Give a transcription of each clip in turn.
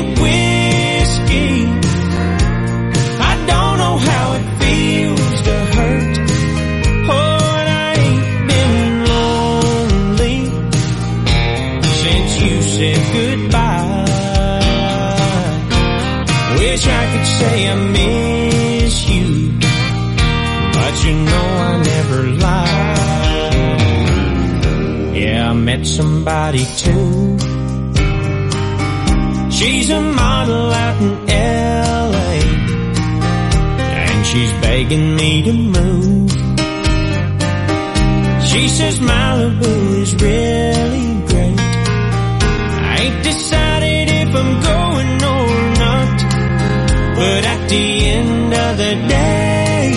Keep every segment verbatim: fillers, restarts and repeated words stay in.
drink whiskey. I don't know how it feels to hurt. Oh, and I ain't been lonely since you said goodbye. Wish I could say I miss you, but you know I never lied. Yeah, I met somebody too. She's a model out in L A, and she's begging me to move. She says Malibu is really great. I ain't decided if I'm going or not, but at the end of the day,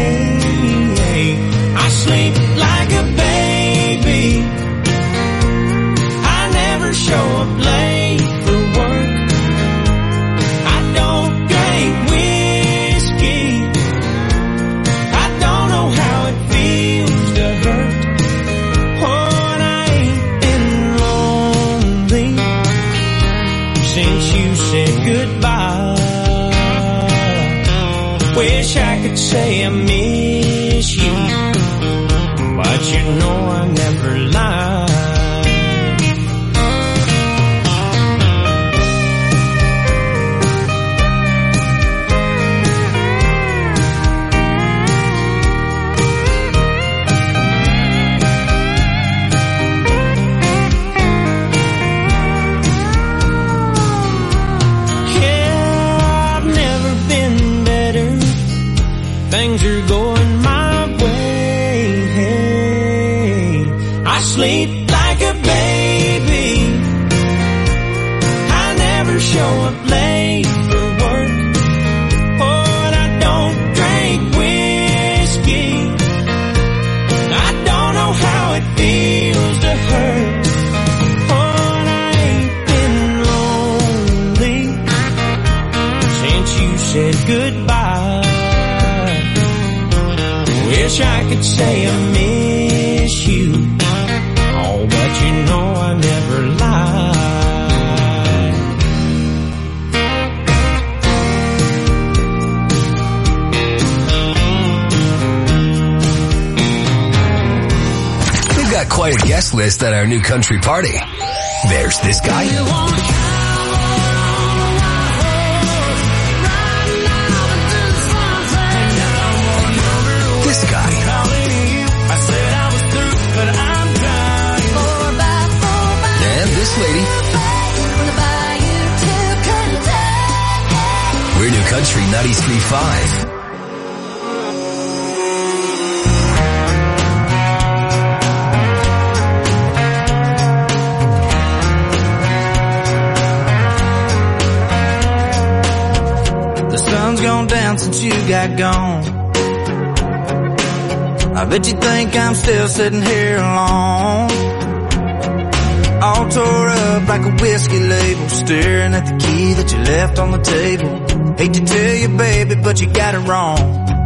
I sleep like a baby. I never show up late for work. I don't drink whiskey. I don't know how it feels to hurt. Oh, and I ain't been lonely since you said goodbye. Wish I could say I miss you, but you know I never lied. Things are going my way. I sleep like a baby. I never show up late for work. Oh, and I don't drink whiskey. I don't know how it feels to hurt. Oh, and I ain't been lonely since you said goodbye. Wish I could say I miss you, oh, but you know I never lied. We've got quite a guest list at our new country party. There's this guy. This guy. And this lady. We're New Country ninety-three point five. The sun's gone down since you got gone. I bet you think I'm still sitting here alone, all tore up like a whiskey label, staring at the key that you left on the table. Hate to tell you, baby, but you got it wrong.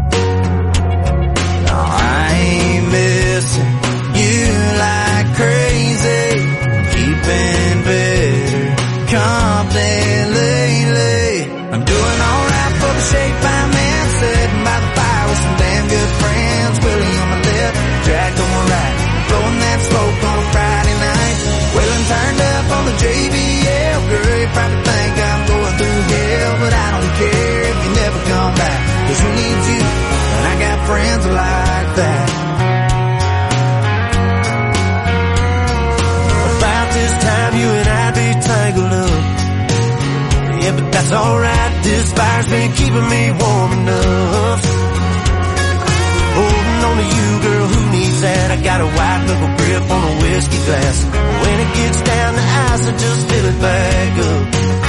No, I ain't missing you like crazy, keeping better company lately. I'm doing alright for the shape I'm in, sitting by the fire with some damn good friends. Willie on my left, Jack on my right, blowing that smoke on a Friday night. Waylon turned up on the J B L. Girl, you probably think I'm going through hell, but I don't care if you never come back, 'cause who needs you when I got friends like that? About this time you and I be tangled up. Yeah, but that's alright, this fire's been keeping me warm enough. Holding on to you, girl, who needs that? I got a white knuckle grip on a whiskey glass. When it gets down to ice, I just fill it back up.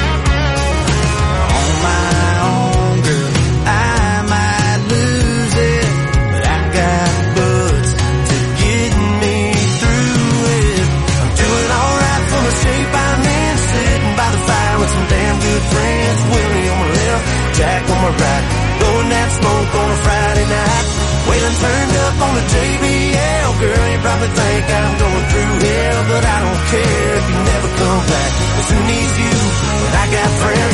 On my own, girl, I might lose it, but I got buds to get me through it. I'm doing alright for the shape I'm in, sitting by the fire with some damn good friends. Willie on my left, Jack on my right, blowing that smoke on a Friday night. Waylon turned up on the J B L. Girl, you probably think I'm going through hell, but I don't care if you never come back, 'cause who needs you when I got friends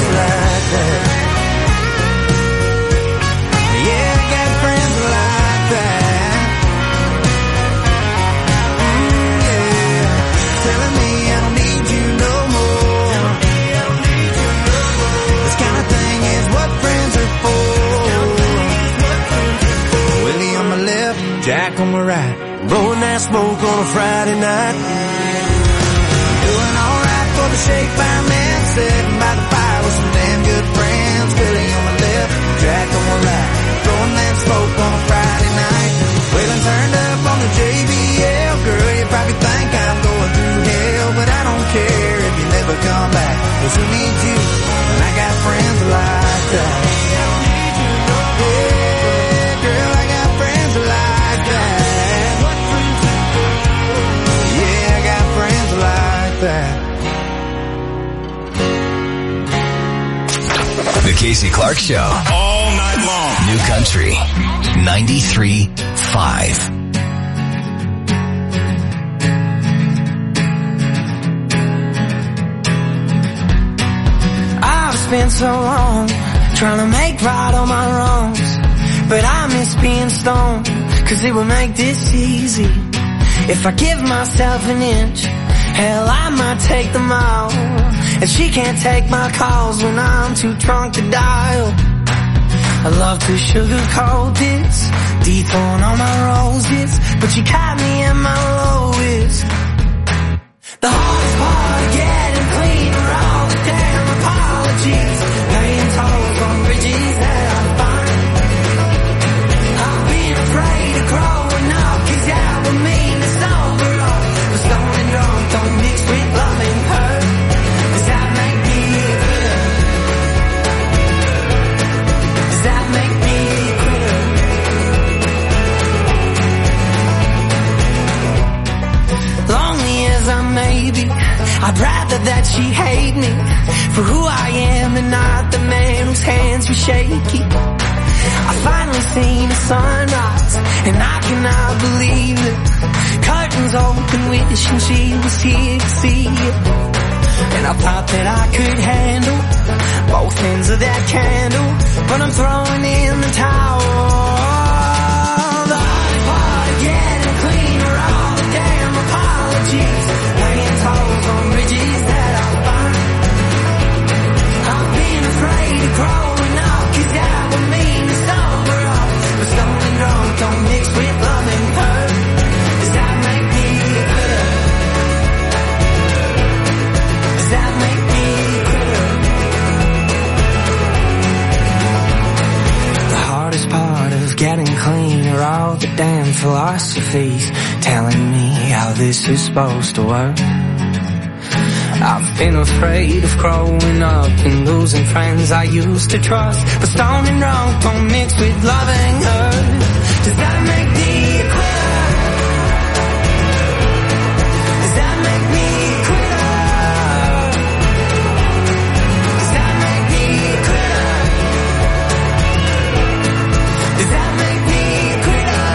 back on my ride, blowing that smoke on a Friday night. Doing alright for the shake by man, sitting by the fire with some damn good friends. Billy on my left, Jack on my right, blowing that smoke on a Friday night. Waylon turned up on the J B L. Girl, you probably think I'm going through hell, but I don't care if you never come back, 'cause who needs you when I got friends like that? Yeah, girl, I got friends like that. Yeah, I got friends like that. The Casey Clark Show. All night long. New Country ninety-three point five. I've spent so long trying to make right all my wrongs, but I miss being stoned, 'cause it would make this easy. If I give myself an inch, hell, I might take the mile. And she can't take my calls when I'm too drunk to dial. I love to sugarcoat this, dethorn all my roses, but you caught me at my lowest. The hardest part of getting clean are all the damn apologies, paying tolls on bridges that I'm fine. I've been afraid of growing up, 'cause that would mean to sober up. But stoned and drunk don't mix with love and hurt. Does that make me a quitter? Does that make me a quitter? Lonely as I may be, I'd rather that she hate me for who I am and not the man whose hands were shaky. I finally seen the sunrise, and I cannot believe it. Curtains open, wishing she was here to see it. And I thought that I could handle both ends of that candle, but I'm throwing in the towel. The hardest part of getting clean are all the damn apologies, laying tolls on bridges that I find. I've been afraid of growing up, 'cause that would mean to sober up. But stoned and drunk don't mix with love and hurt. Does that make me a quitter? Does that make me a quitter? The hardest part of getting clean are all the damn philosophies telling me how this is supposed to work. I've been afraid of growing up and losing friends I used to trust, but stoned and drunk don't mix with loving her. Does that make me a quitter? Does that make me a quitter? Does that make me a quitter? Does that make me a quitter?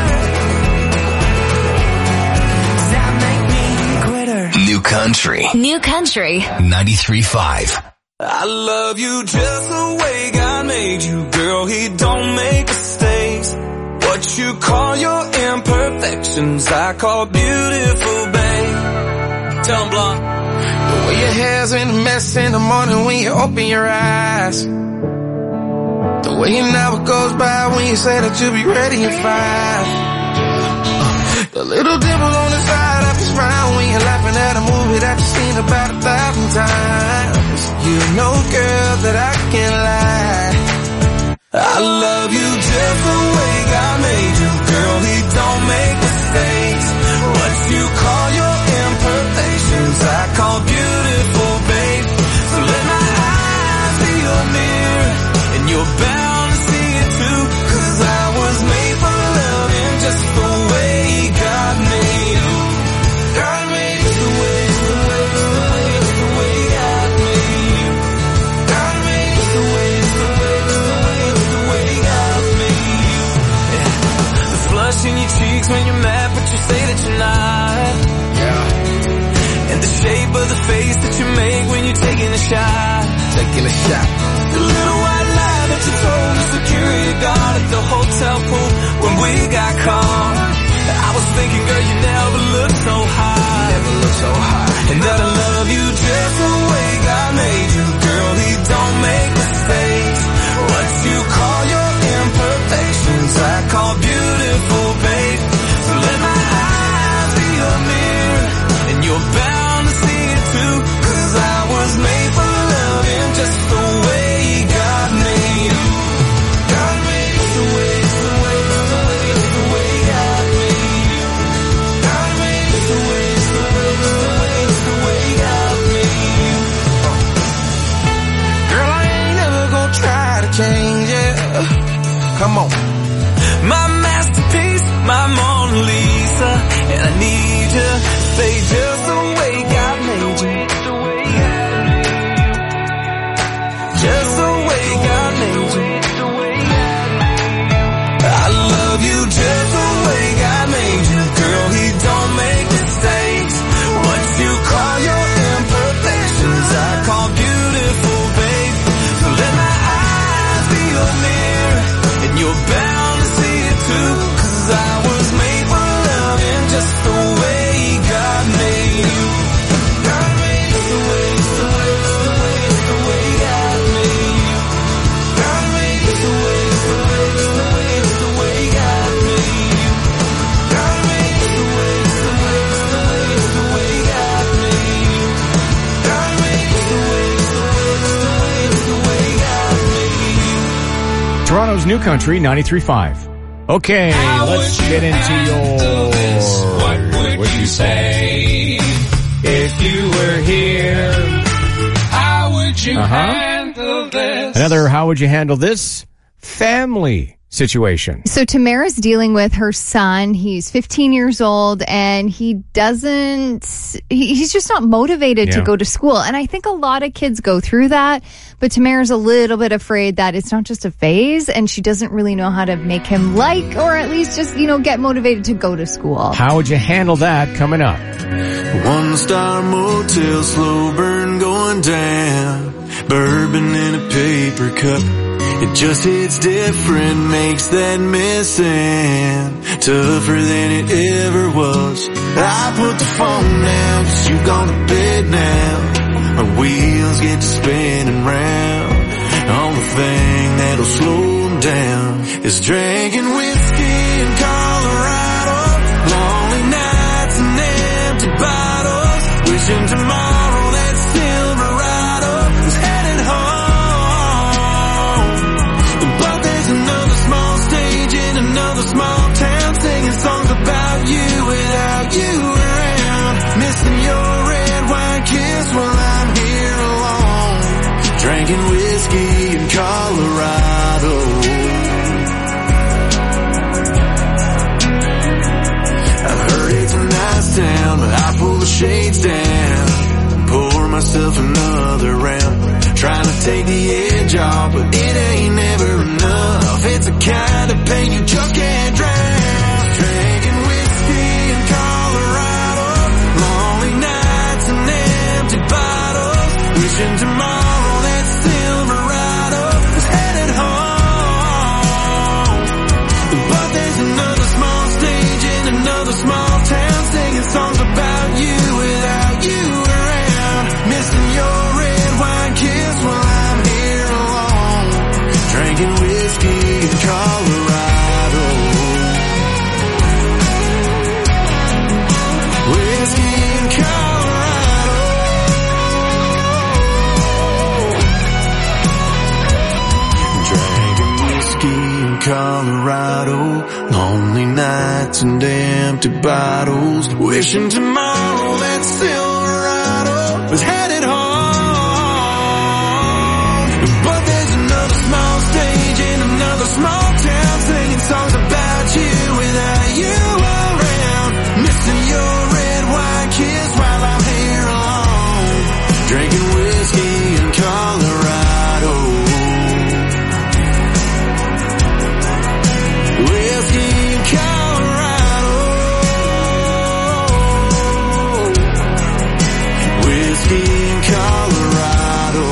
Does that make me a quitter? New Country New Country ninety-three point five. I love you just the way God made you, girl, he don't make mistakes. What you call your imperfections, I call beautiful, babe. Tell 'em, Blanc. The way your hair's in a mess in the morning when you open your eyes. The way an hour goes by when you say that you'll be ready at five. The little dimple on the side of your smile when you're laughing at a movie that you've seen about a thousand times. You know, girl, that I can't lie. I love you just the way God made you, girl, he don't make mistakes. What you call your imperfections, I call beautiful, babe. So let my eyes be your mirror, and you're bound to see it too, 'cause I was made for loving just the way God made you. God made you the way, the way, the way, the way God made you. God made you the way, the way, the way, the way God made you. Yeah. The flush in your cheeks when you're mad, but you say that you're not. Yeah. And the shape of the face that you make when you're taking a shot. Taking a shot. The little white lie that you told the security guard at the hotel pool when we got caught. I was thinking, girl, you never looked so high. Never looked so high. And that I love you just the way God made you, girl, he don't make mistakes. What you call your imperfections, I call beautiful, babe. So change, yeah. Come on. My masterpiece, my Mona Lisa, and I need to stay just the way God made you. Just the way God made you. I love you just the way God made you. Girl, He don't make mistakes. What you call your imperfections, I call beautiful, babe. So let my eyes be your mirror, and you're bound to see it too. Cause I was made for loving just the way God made you. God made you the way, the way, the way, the way God made you. God made you the way, the way, the way, the way God made you. God made you the way, the way, the way, the way God made you. God made you the way, the way, the way, the way God made you. Toronto's New Country ninety-three point five. Okay, How let's would get you into handle your... this? What would What'd you say if you were here? How would you Uh-huh. handle this? Another How Would You Handle This? Family situation. So Tamara's dealing with her son. He's fifteen years old and he doesn't, he, he's just not motivated Yeah. to go to school. And I think a lot of kids go through that, but Tamara's a little bit afraid that it's not just a phase and she doesn't really know how to make him like, or at least just, you know, get motivated to go to school. How would you handle that coming up? One star motel, slow burn going down. Bourbon in a paper cup. It just hits different, makes that missing tougher than it ever was. I put the phone down, cause you gone to bed now. My wheels get to spinning round. Only thing that'll slow them down is drinking whiskey in Colorado. Lonely nights and empty bottles. Wishing tomorrow that Silverado was headed home. But there's another small stage in another small town, singing songs about you without you around. Missing your red wine kiss while I'm here alone. Drinking whiskey in Colorado. I heard it's a nice town, but I pull the shades down, pour myself another round. Trying to take the edge off, but it ain't never enough. It's the kind of pain you just can't drown. Drinking whiskey in Colorado. Lonely nights and empty bottles. Wishing tomorrow that Silverado was headed home. But there's another small stage in another small town, singing songs about you without you around. Missing your red wine kiss while I'm here alone. Drinking whiskey in Colorado. Whiskey in Colorado. Drinking whiskey in Colorado. Lonely nights and empty bottles. Wishing tomorrow that Silverado was headed home. But there's another small stage in another small town, singing songs about you without you around. Missing your red wine kiss while I'm here alone. Drinking whiskey in Colorado. Whiskey in Colorado. Whiskey in Colorado.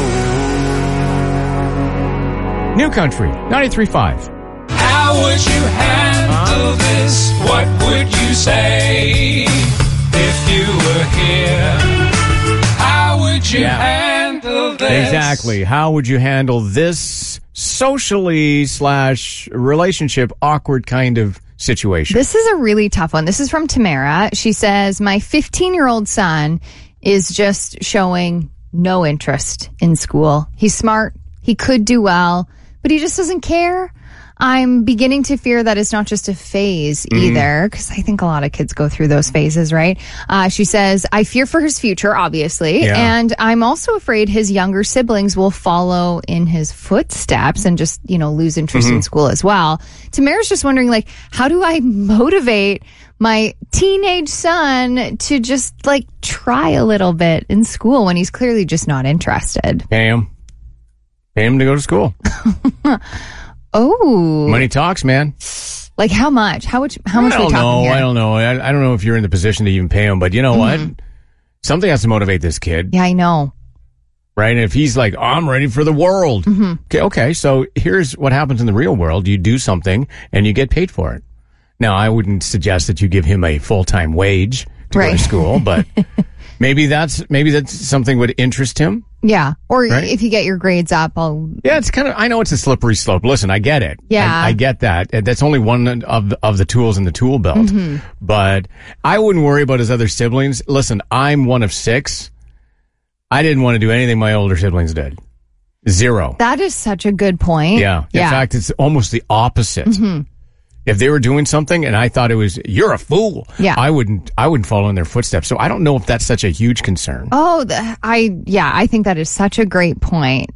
New Country ninety-three point five. How would you handle this? What would you say if you were here? How would you Yeah. handle this? Exactly. How would you handle this socially slash relationship awkward kind of situation? This is a really tough one. This is from Tamara. She says, my fifteen-year-old son is just showing no interest in school. He's smart. He could do well, but he just doesn't care. I'm beginning to fear that it's not just a phase Mm-hmm. either, because I think a lot of kids go through those phases, right? Uh, she says, I fear for his future, obviously, Yeah. and I'm also afraid his younger siblings will follow in his footsteps and just, you know, lose interest Mm-hmm. in school as well. Tamara's just wondering, like, how do I motivate my teenage son to just, like, try a little bit in school when he's clearly just not interested? Pay him. Pay him to go to school. Oh, Money talks, man. like how much? How much? How much I are we don't talking know. here? I don't know. I, I don't know if you're in the position to even pay him, but you know what? Something has to motivate this kid, Yeah, I know. right? And if he's like, oh, I'm ready for the world. Mm-hmm. Okay, okay. So here's what happens in the real world. You do something and you get paid for it. Now, I wouldn't suggest that you give him a full-time wage to go Right. to school, but maybe that's maybe that's something would interest him. Yeah. Or Right. if you get your grades up, I'll. Yeah, it's kind of, I know it's a slippery slope. Listen, I get it. Yeah. I, I get that. And that's only one of the, of the tools in the tool belt. Mm-hmm. But I wouldn't worry about his other siblings. Listen, I'm one of six. I didn't want to do anything my older siblings did. Zero. That is such a good point. Yeah. In Yeah. Mm-hmm. fact, it's almost the opposite. If they were doing something and I thought it was, you're a fool. Yeah. I wouldn't, I wouldn't follow in their footsteps. So I don't know if that's such a huge concern. Oh, the, I, yeah, I think that is such a great point.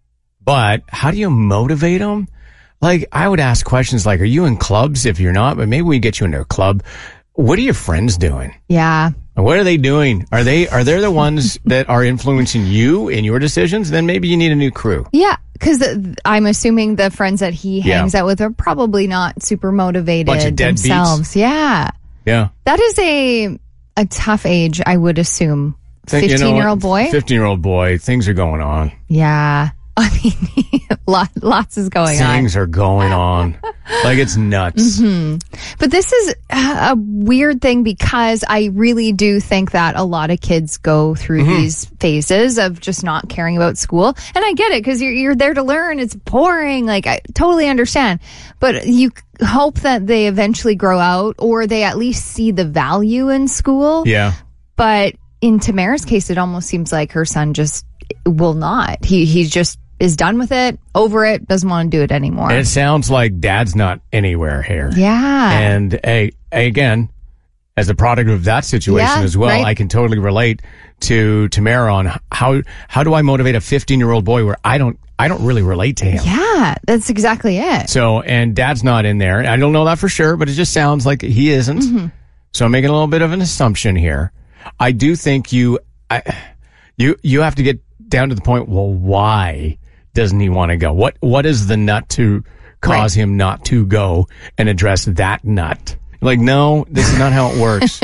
But how do you motivate them? Like, I would ask questions like, are you in clubs? If you're not, but maybe we get you into a club. What are your friends doing? Yeah. What are they doing? Are they, are they the ones that are influencing you in your decisions? Then maybe you need a new crew. Yeah. Because I'm assuming the friends that he Yeah. hangs out with are probably not super motivated Bunch of deadbeats. themselves. Yeah. Yeah. That is a a tough age, I would assume. Think- you know fifteen year old what? boy? fifteen year old boy. Things are going on. Yeah. I mean, lot, lots is going on. Things are going on. Like it's nuts. But this is a weird thing because I really do think that a lot of kids go through Mm-hmm. these phases of just not caring about school. And I get it because you're, you're there to learn. It's boring. Like, I totally understand. But you hope that they eventually grow out or they at least see the value in school. Yeah. But in Tamara's case, it almost seems like her son just will not. He He's just is done with it, over it, doesn't want to do it anymore. And it sounds like dad's not anywhere here. Yeah. And a, again, as a product of that situation Yeah, as well, right. I can totally relate to Tamara on how how do I motivate a fifteen year old boy where I don't I don't really relate to him. Yeah, that's exactly it. So and dad's not in there. I don't know that for sure, but it just sounds like he isn't. Mm-hmm. So I'm making a little bit of an assumption here. I do think you I, you you have to get down to the point. Well, why doesn't he want to go? What what is the nut to cause him not to go and address that nut? Like, no, this is not how it works.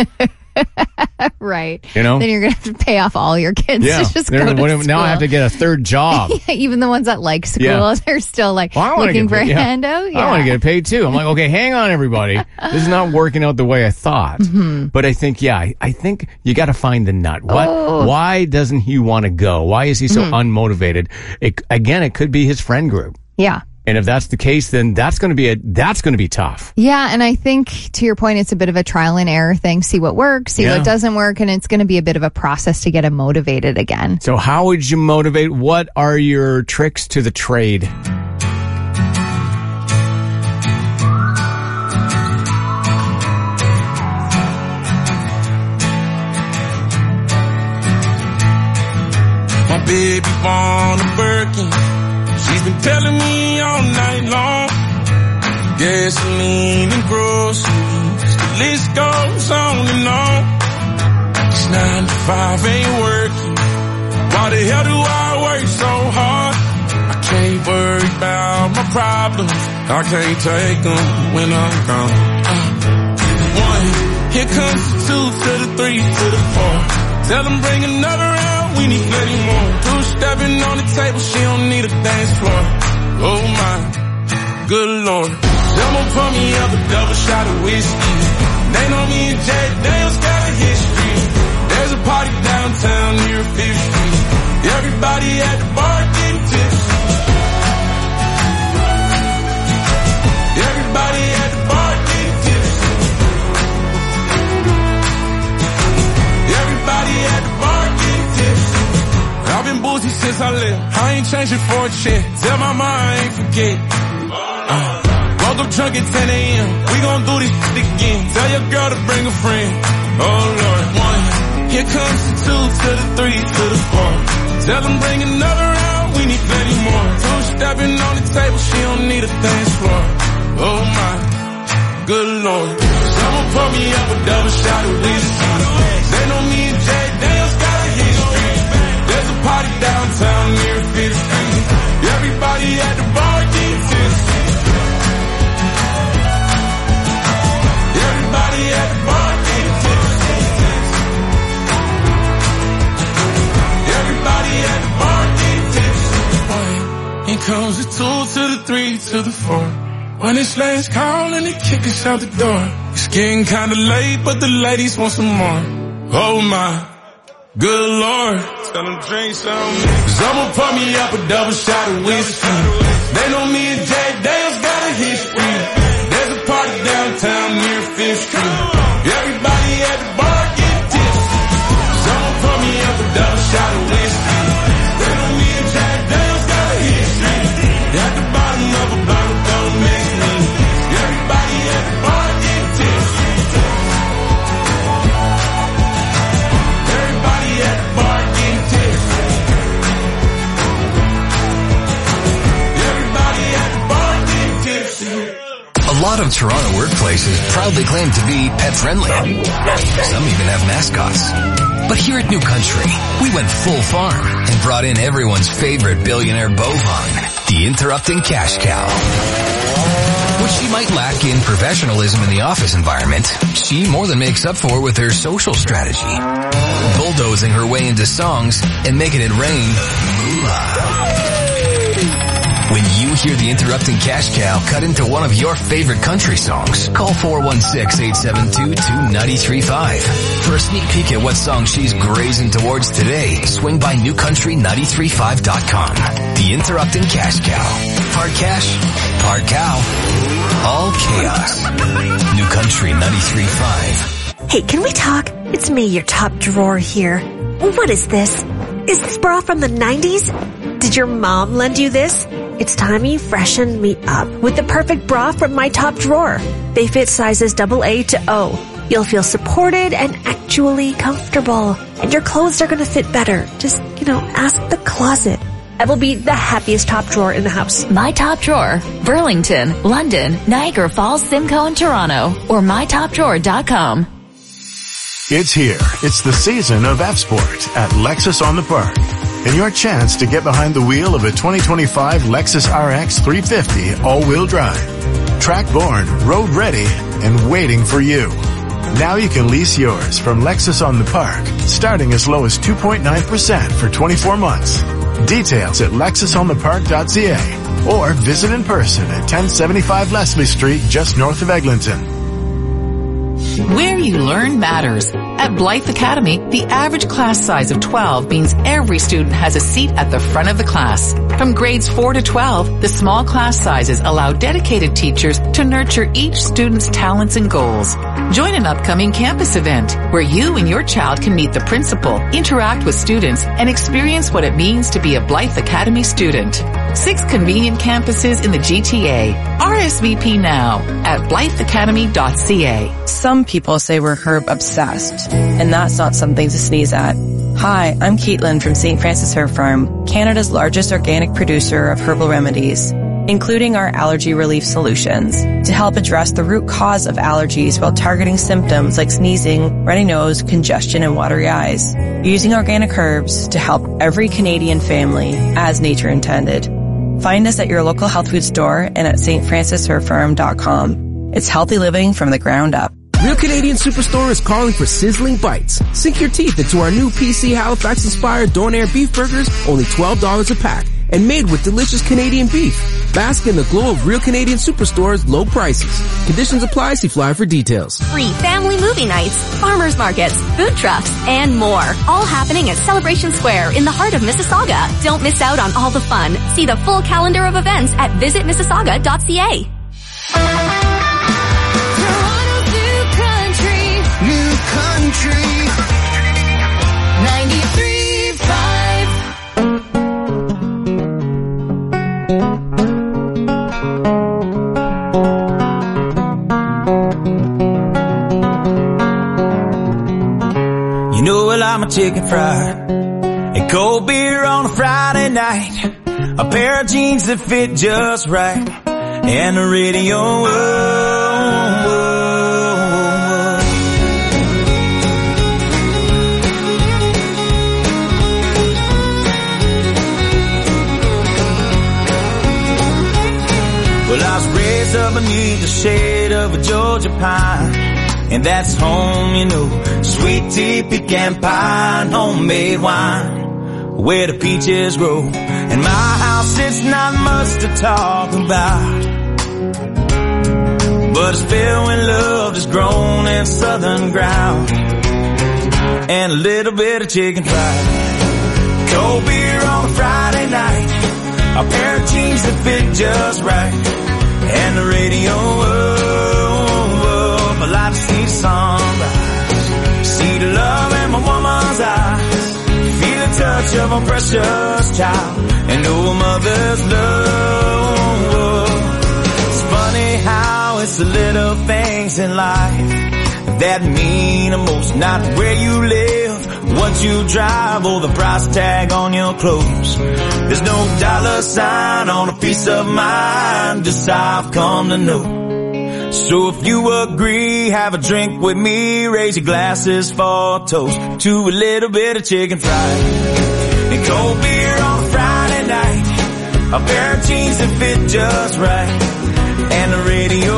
Right. You know? Then you're going to have to pay off all your kids Yeah. to just They're- go to what- school. now I have to get a third job. Even the ones that like school, Yeah. they're still like Well, I wanna looking get for a paid, yeah. handout. Yeah. I want to get paid too. I'm like, okay, hang on, everybody. This is not working out the way I thought. Mm-hmm. But I think, yeah, I, I think you got to find the nut. What? Oh. Why doesn't he want to go? Why is he so Mm-hmm. unmotivated? It, again, it could be his friend group. Yeah. And if that's the case, then that's going to be a that's going to be tough. Yeah, and I think to your point, it's a bit of a trial and error thing. See what works, see Yeah. what doesn't work, and it's going to be a bit of a process to get him motivated again. So how would you motivate? What are your tricks to the trade? My baby born a Birkin. She's been telling me all night long. Gasoline and groceries, the list goes on and on. This nine to five ain't working. Why the hell do I work so hard? I can't worry about my problems. I can't take them when I'm gone. Uh, one, here comes the two to the three to the four. Tell them bring another round, we need plenty more. Two stepping on the table, she don't need a dance floor. Oh my, good lord. Someone pour me up a double shot of whiskey. They know me and Jack Daniels got a history. There's a party downtown near Fifth Street. Everybody at the bar getting tipsy. Everybody at the bar getting tipsy. Everybody at the bar getting tipsy. I've been boozy since I left. I ain't changed attention for a check. Tell my mom I ain't forget. Uh, woke up drunk at ten a.m. We gon' do this shit again. Tell your girl to bring a friend. Oh Lord, one. Here comes the two to the three to the four. Tell them bring another round. We need plenty more. Two stepping on the table. She don't need a dance floor. Oh my, good Lord. Someone pour me up a double shot of whiskey. They know me and Jay Daniels got a history. There's a party downtown near Fifth Street. Everybody at the bar getting tipsy. Everybody at the bar getting tipsy. Everybody at the bar getting tipsy. Here comes the two to the three to the four. When it's last call and they kick us out the door. It's getting kinda late, but the ladies want some more. Oh my, good Lord. Tell them drink some. Someone pour me up a double shot of whiskey. They know me and Jay Daniels got a history. There's a party downtown near Fifth Street. Everybody at the bar get tipsy. Someone pour me up a double shot of whiskey. They know me and Jay Daniels got a history. At the bottom of a bottle, don't mix me. Everybody at the bar get tipsy. Everybody at the bar get tipsy. Everybody at the bar get tipsy. A lot of Toronto workplaces proudly claim to be pet-friendly. Some even have mascots. But here at New Country, we went full farm and brought in everyone's favorite billionaire bovine, the interrupting cash cow. What she might lack in professionalism in the office environment, she more than makes up for with her social strategy. Bulldozing her way into songs and making it rain moolah. When you hear the interrupting cash cow cut into one of your favorite country songs, call four one six, eight seven two, two nine three five. For a sneak peek at what song she's grazing towards today, swing by new country nine three five dot com. The interrupting cash cow. Part cash, part cow, all chaos. New Country nine three five. Hey, can we talk? It's me, your top drawer here. What is this? Is this bra from the nineties? Did your mom lend you this? It's time you freshen me up with the perfect bra from my top drawer. They fit sizes double A to O. You'll feel supported and actually comfortable. And your clothes are going to fit better. Just, you know, ask the closet. I will be the happiest top drawer in the house. My Top Drawer, Burlington, London, Niagara Falls, Simcoe, and Toronto. Or my top drawer dot com. It's here. It's the season of F-Sport at Lexus on the Park. And your chance to get behind the wheel of a twenty twenty-five Lexus R X three fifty all-wheel drive. Track-born, road-ready, and waiting for you. Now you can lease yours from Lexus on the Park, starting as low as two point nine percent for twenty-four months. Details at lexus on the park dot c a or visit in person at ten seventy-five Leslie Street, just north of Eglinton. Where you learn matters. At Blythe Academy, the average class size of twelve means every student has a seat at the front of the class. From grades four to twelve, the small class sizes allow dedicated teachers to nurture each student's talents and goals. Join an upcoming campus event where you and your child can meet the principal, interact with students, and experience what it means to be a Blythe Academy student. Six convenient campuses in the G T A. R S V P now at blythe academy dot c a. Some people say we're herb obsessed, and that's not something to sneeze at. Hi, I'm Caitlin from Saint Francis Herb Farm, Canada's largest organic producer of herbal remedies, including our allergy relief solutions, to help address the root cause of allergies while targeting symptoms like sneezing, runny nose, congestion, and watery eyes, using organic herbs to help every Canadian family as nature intended. Find us at your local health food store and at s t francis herb farm dot com. It's healthy living from the ground up. Real Canadian Superstore is calling for sizzling bites. Sink your teeth into our new P C Halifax-inspired Donair beef burgers, only twelve dollars a pack, and made with delicious Canadian beef. Bask in the glow of Real Canadian Superstore's low prices. Conditions apply. See flyer for details. Free family movie nights, farmers markets, food trucks, and more. All happening at Celebration Square in the heart of Mississauga. Don't miss out on all the fun. See the full calendar of events at visit mississauga dot c a. New Country ninety-three point five. You know I like my chicken fried and cold beer on a Friday night, a pair of jeans that fit just right, and the radio. Whoa, whoa, whoa. Well, I was raised up beneath the shade of a Georgia pine, and that's home, you know. Sweet tea, pecan pie, and homemade wine, where the peaches grow. In my house, it's not much to talk about, but it's filled with love that's grown in southern ground, and a little bit of chicken fried, cold beer on a Friday night, a pair of jeans that fit just right, and the radio. I like to see the sunrise, see the love in my woman's eyes, feel the touch of a precious child, and know a mother's love. It's funny how it's the little things in life that mean the most, not where you live, what you drive, or the price tag on your clothes. There's no dollar sign on a piece of mind, just how I've come to know. So if you agree, have a drink with me, raise your glasses for a toast to a little bit of chicken fried and cold beer on a Friday night, a pair of jeans that fit just right, and the radio.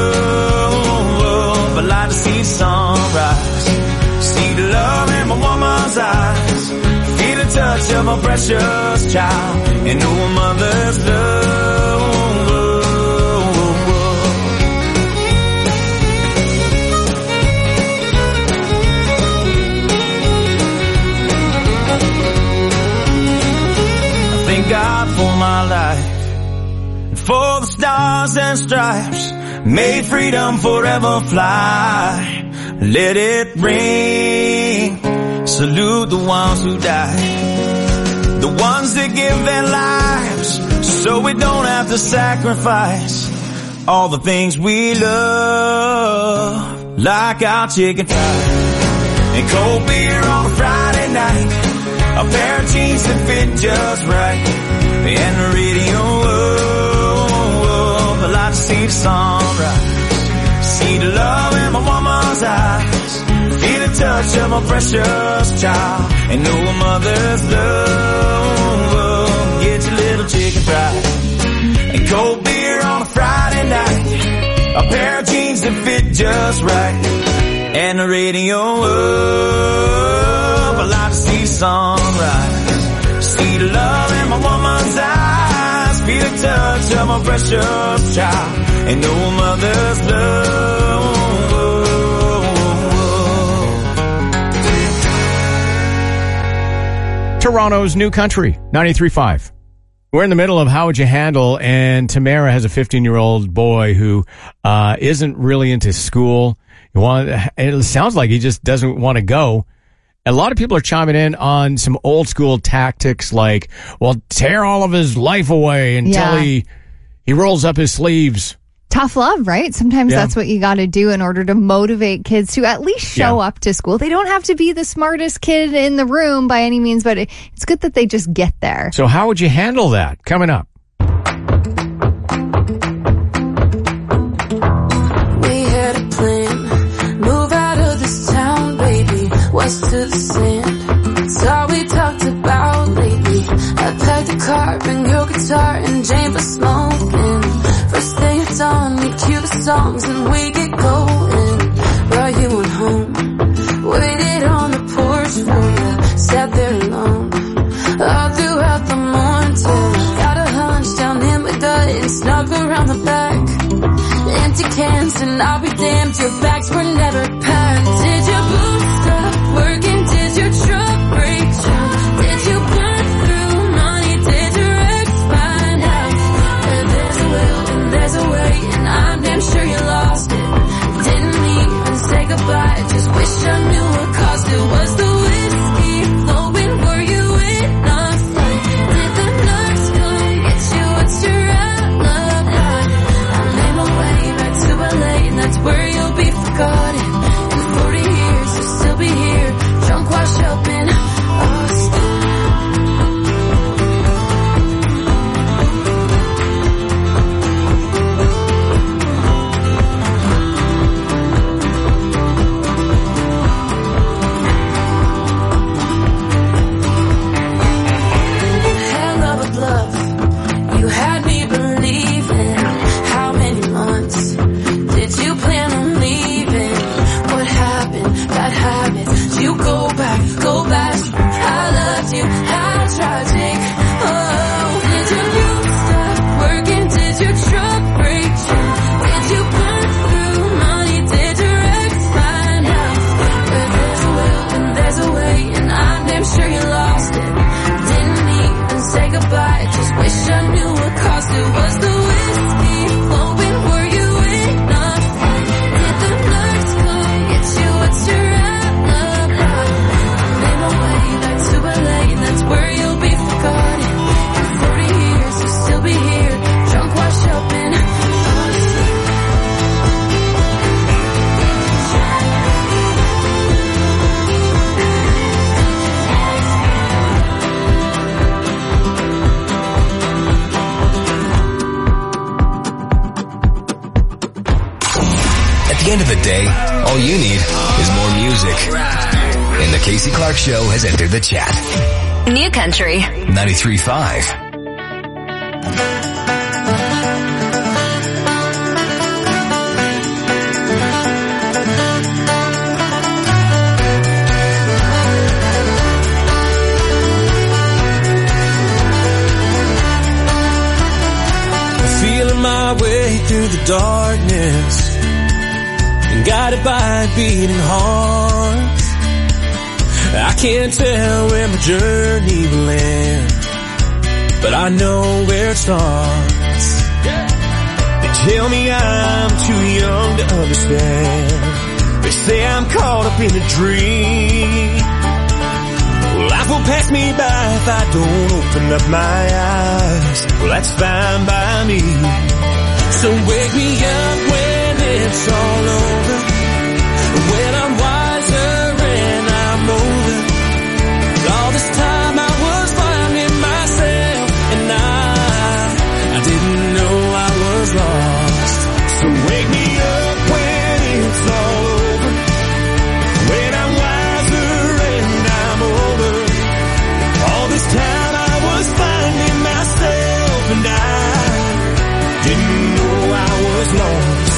I like to see the sunrise, see the love in my woman's eyes, feel the touch of a precious child, and know a mother's love. Thank God for my life, and for the stars and stripes, may freedom forever fly. Let it ring, salute the ones who died, the ones that give their lives so we don't have to sacrifice all the things we love, like our chicken fried and cold beer on a Friday night, a pair of jeans that fit just right, and the radio. I like to see the sunrise, see the love in my woman's eyes, feel the touch of my precious child, and know a mother's love. Get your little chicken fried and cold beer on a Friday night, a pair of jeans that fit just right, and the radio. I like to see the sunrise, see the love in my woman's eyes, feel the touch of my precious child, and know a mother's love. Toronto's New Country, ninety-three point five. We're in the middle of How Would You Handle, and Tamara has a fifteen-year-old boy who uh, isn't really into school. He want, it sounds like he just doesn't want to go. A lot of people are chiming in on some old school tactics like, well, tear all of his life away until Yeah. he he rolls up his sleeves. Tough love, right? Sometimes Yeah. that's what you got to do in order to motivate kids to at least show Yeah. up to school. They don't have to be the smartest kid in the room by any means, but it, it's good that they just get there. So how would you handle that? Coming up. We had a plan, move out of this town, baby, west to the sand. It's all we talked about lately. I packed the car, bring your guitar, and Jane for smoking. First thing it's on, we cue the songs and we get going. Brought you on home, waited on the porch for you, sat there alone all throughout the morning till I got a hunch down in my gut and snuck around the back. Empty cans and I'll be damned, your bags were never packed. Did your boots stop working? Did your truck break down? Did you burn through money? Did your ex find out? And there's a will and there's a way, and I'm damn sure you lost it. Didn't even say goodbye, just wish I knew what caused it. Was the whiskey flowing? Were you in a fight? Did the nurse come get you? What's your the end of the day, all you need is more music. And the Casey Clark Show has entered the chat. New Country ninety-three point five. Feeling my way through the darkness and guided by a beating heart. I can't tell where my journey will end, but I know where it starts. They tell me I'm too young to understand. They say I'm caught up in a dream. Well, life will pass me by if I don't open up my eyes. Well, that's fine by me. So wake me up when it's all over, when I'm wiser and I'm older. All this time I was finding myself, and I, I didn't know I was lost. So wake me up when it's all over, when I'm wiser and I'm older. All this time I was finding myself, and I didn't know I was lost.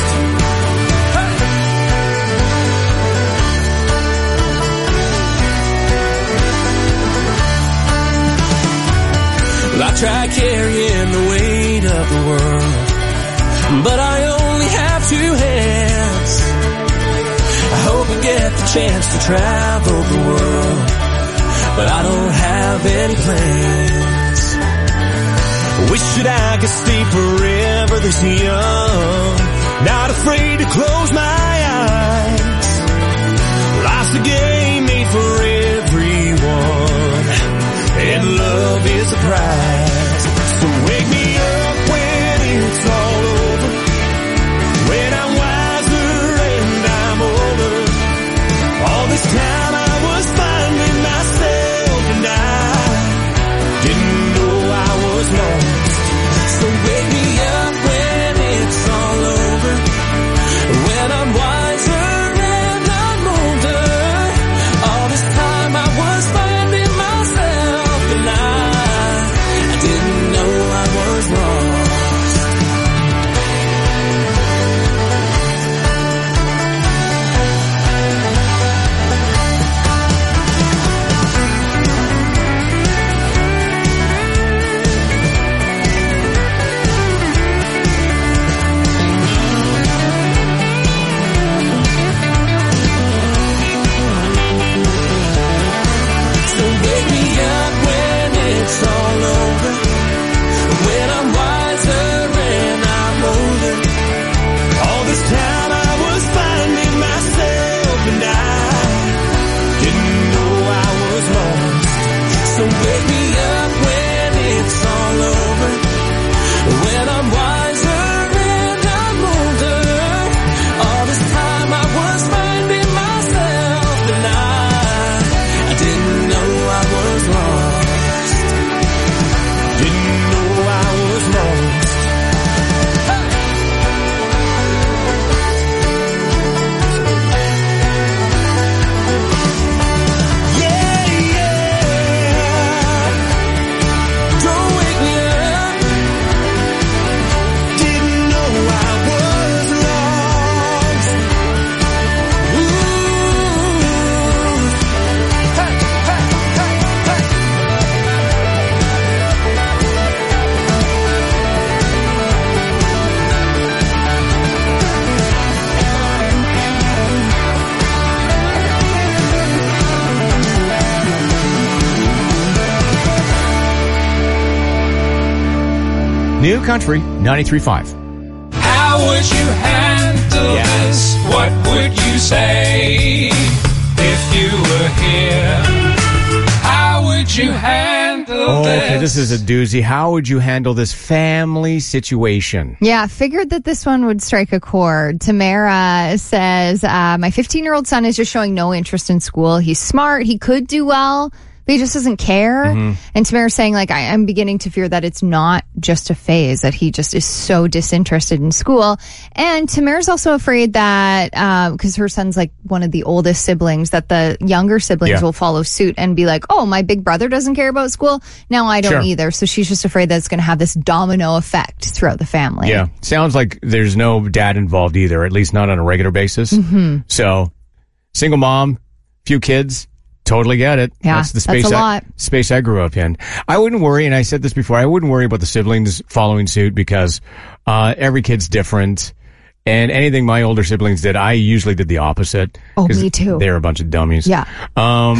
Well, I try carrying the weight of the world, but I only have two hands. I hope I get the chance to travel the world, but I don't have any plans. Wish that I could stay forever this young, not afraid to close my eyes. Life's a game made for everyone, and love is a prize. So wake me up when it's all over, when I'm wiser and I'm older. All this time I was finding myself, and I didn't know I was lost. So wake me up when it's all over, when I'm wiser and I'm older. All this time I was finding myself, and I, I didn't know I was lost. So wake me up when it's all over, when I'm wiser and I'm older. All this time I was finding myself, and I didn't know I was lost. So wake me up when it's all over, when I'm wiser and I'm older. All this time I was finding myself, and I, I didn't know I was lost. Didn't know I was lost. Yeah, yeah. Don't wake me up. Didn't know I was lost. Ooh. Hey, hey, hey, hey. New Country ninety-three point five. How would you handle this? What would you say if you were here? How would you handle this? Okay, this is a doozy. How would you handle this family situation? Yeah, figured that this one would strike a chord. Tamara says, uh, my fifteen-year-old son is just showing no interest in school. He's smart. He could do well, but But he just doesn't care. Mhm. And Tamara's saying, like, I, I'm beginning to fear that it's not just a phase, that he just is so disinterested in school. And Tamara's also afraid that, because her son's like one of the oldest siblings, that the younger siblings Yeah. will follow suit and be like, oh, my big brother doesn't care about school. Now I don't Sure. either. So she's just afraid that it's going to have this domino effect throughout the family. Yeah. Sounds like there's no dad involved either, at least not on a regular basis. Mhm. So, single mom, few kids, totally get it. Yeah, that's the that's space a I, lot. space I grew up in. I wouldn't worry, and I said this before, I wouldn't worry about the siblings following suit because uh, every kid's different. And anything my older siblings did, I usually did the opposite. Oh, 'cause me too. They're a bunch of dummies. Yeah. Um,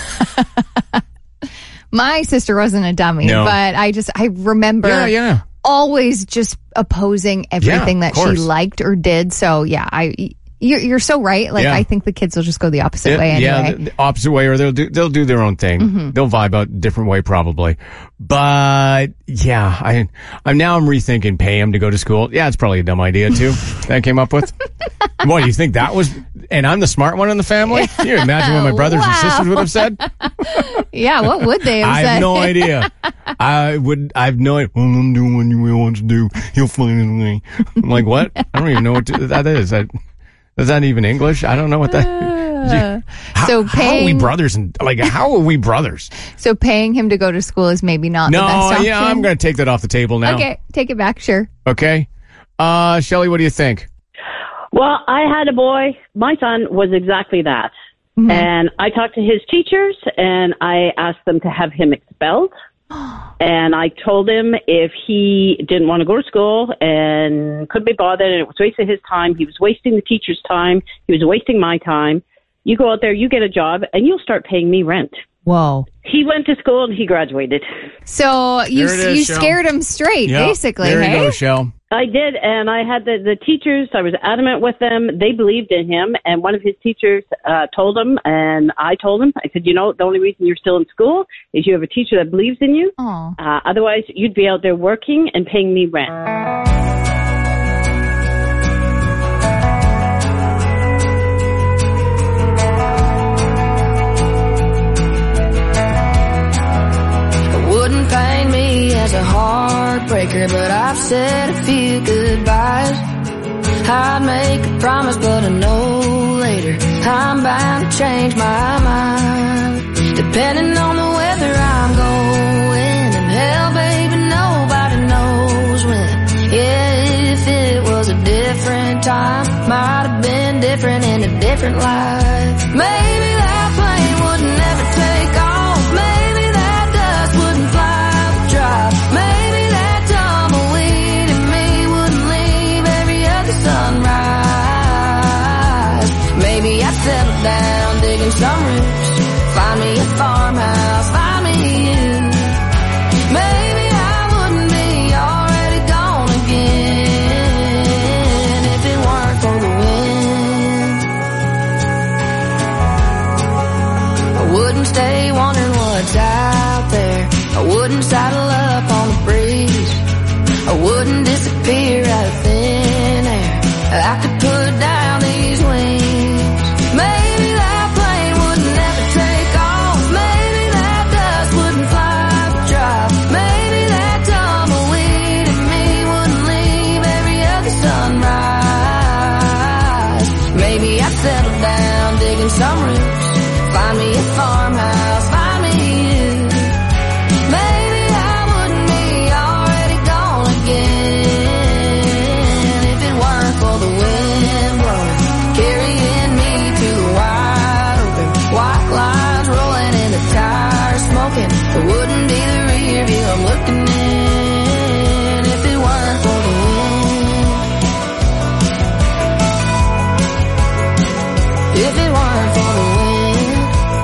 My sister wasn't a dummy, No. but I just, I remember Yeah, yeah. always just opposing everything Yeah, that of she course. liked or did. So yeah, I, you're, you're so right. Like, Yeah. I think the kids will just go the opposite way Yeah, anyway. the, the opposite way, or they'll do they'll do their own thing. Mhm. They'll vibe out a different way, probably. But yeah, I I'm now I'm rethinking pay him to go to school. Yeah, it's probably a dumb idea too. that I came up with. What do you think that was? And I'm the smart one in the family. Can you imagine what my brothers and Wow. sisters would have said? Yeah, what would they have I said? have no idea. I would. I have no idea. Well, I'm doing what he wants to do. He'll find his way. I'm like, what? I don't even know what to, that is. That, is that even English? I don't know what that. Uh, How, so how are we paying, brothers? And like, how are we brothers? so paying him to go to school is maybe not the No, best option. yeah, I'm going to take that off the table now. Okay, take it back, sure. Okay. Uh, Shelley, what do you think? Well, I had a boy. My son was exactly that. Mm-hmm. And I talked to his teachers and I asked them to have him expelled. And I told him if he didn't want to go to school and couldn't be bothered and it was wasting his time, he was wasting the teacher's time, he was wasting my time, you go out there, you get a job, and you'll start paying me rent. Whoa. He went to school and he graduated. So you There it is, you Shell. scared him straight, Yeah, basically, there hey? you go, Shell. I did, and I had the, the teachers, I was adamant with them. They believed in him, and one of his teachers uh, told him, and I told him, I said, you know, the only reason you're still in school is you have a teacher that believes in you. Aw. Uh, otherwise, you'd be out there working and paying me rent. Wouldn't pain me as a heartbreaker, but I've said a few goodbyes. I'd make a promise, but I know later I'm bound to change my mind. Depending on the weather I'm going, and hell, baby, nobody knows when. Yeah, if it was a different time, might have been different in a different life. Maybe that plane would never take off. Maybe that dust wouldn't fly the drive. Maybe that tumbleweed in me wouldn't leave every other sunrise. Maybe I'd settle down, digging some roots, find me a farmhouse, find me you. Maybe I wouldn't be already gone again if it weren't for the wind. I wouldn't stay wondering what's out there. I wouldn't saddle up on the breeze. I wouldn't disappear out of thin air. I could put down these wings. Maybe that plane would never take off. Maybe that dust wouldn't fly the drive. Maybe that tumbleweed in me wouldn't leave every other sunrise. Maybe I'd settle down, digging some roots, find me a farmhouse, find me you. Maybe I wouldn't be already gone again if it weren't for the wind blowing, carrying me to the wide open. White lines rolling in the tires, smoking. It wouldn't be the rear view I'm looking in if it weren't for the wind. If it weren't for the wind.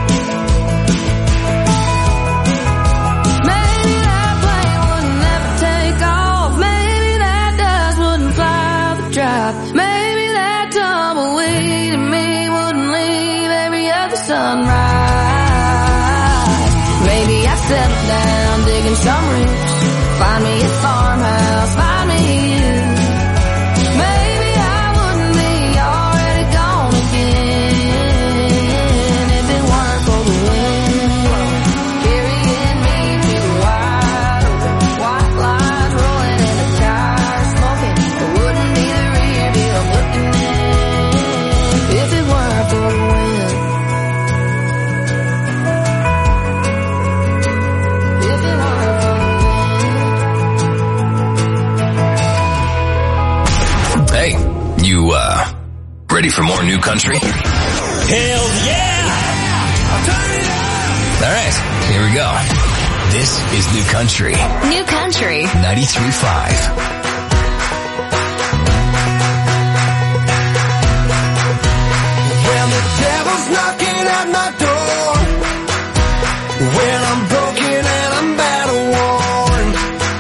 Maybe that plane would never take off. Maybe that dust wouldn't fly the drive. Maybe that tumbleweed in me wouldn't leave every other sunrise. Maybe I'd settle down, digging some roots, find me a farmhouse, find me you. Maybe I wouldn't be already gone again if it weren't for the wind. Ready for more new country? Hell yeah! I'll turn it up! All right, here we go. This is New Country. New Country. ninety-three point five. Well, the devil's knocking at my door. Well, I'm broken and I'm battle worn.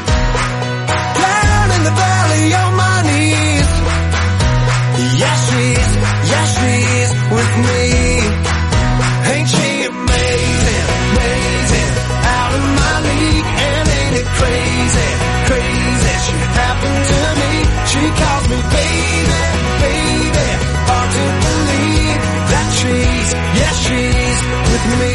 Down in the valley on my knees. Yes, she's, yes, she's with me. Ain't she amazing, amazing? Out of my league, and ain't it crazy, crazy? She happened to me. She calls me baby, baby. Hard to believe that she's, yes, she's with me.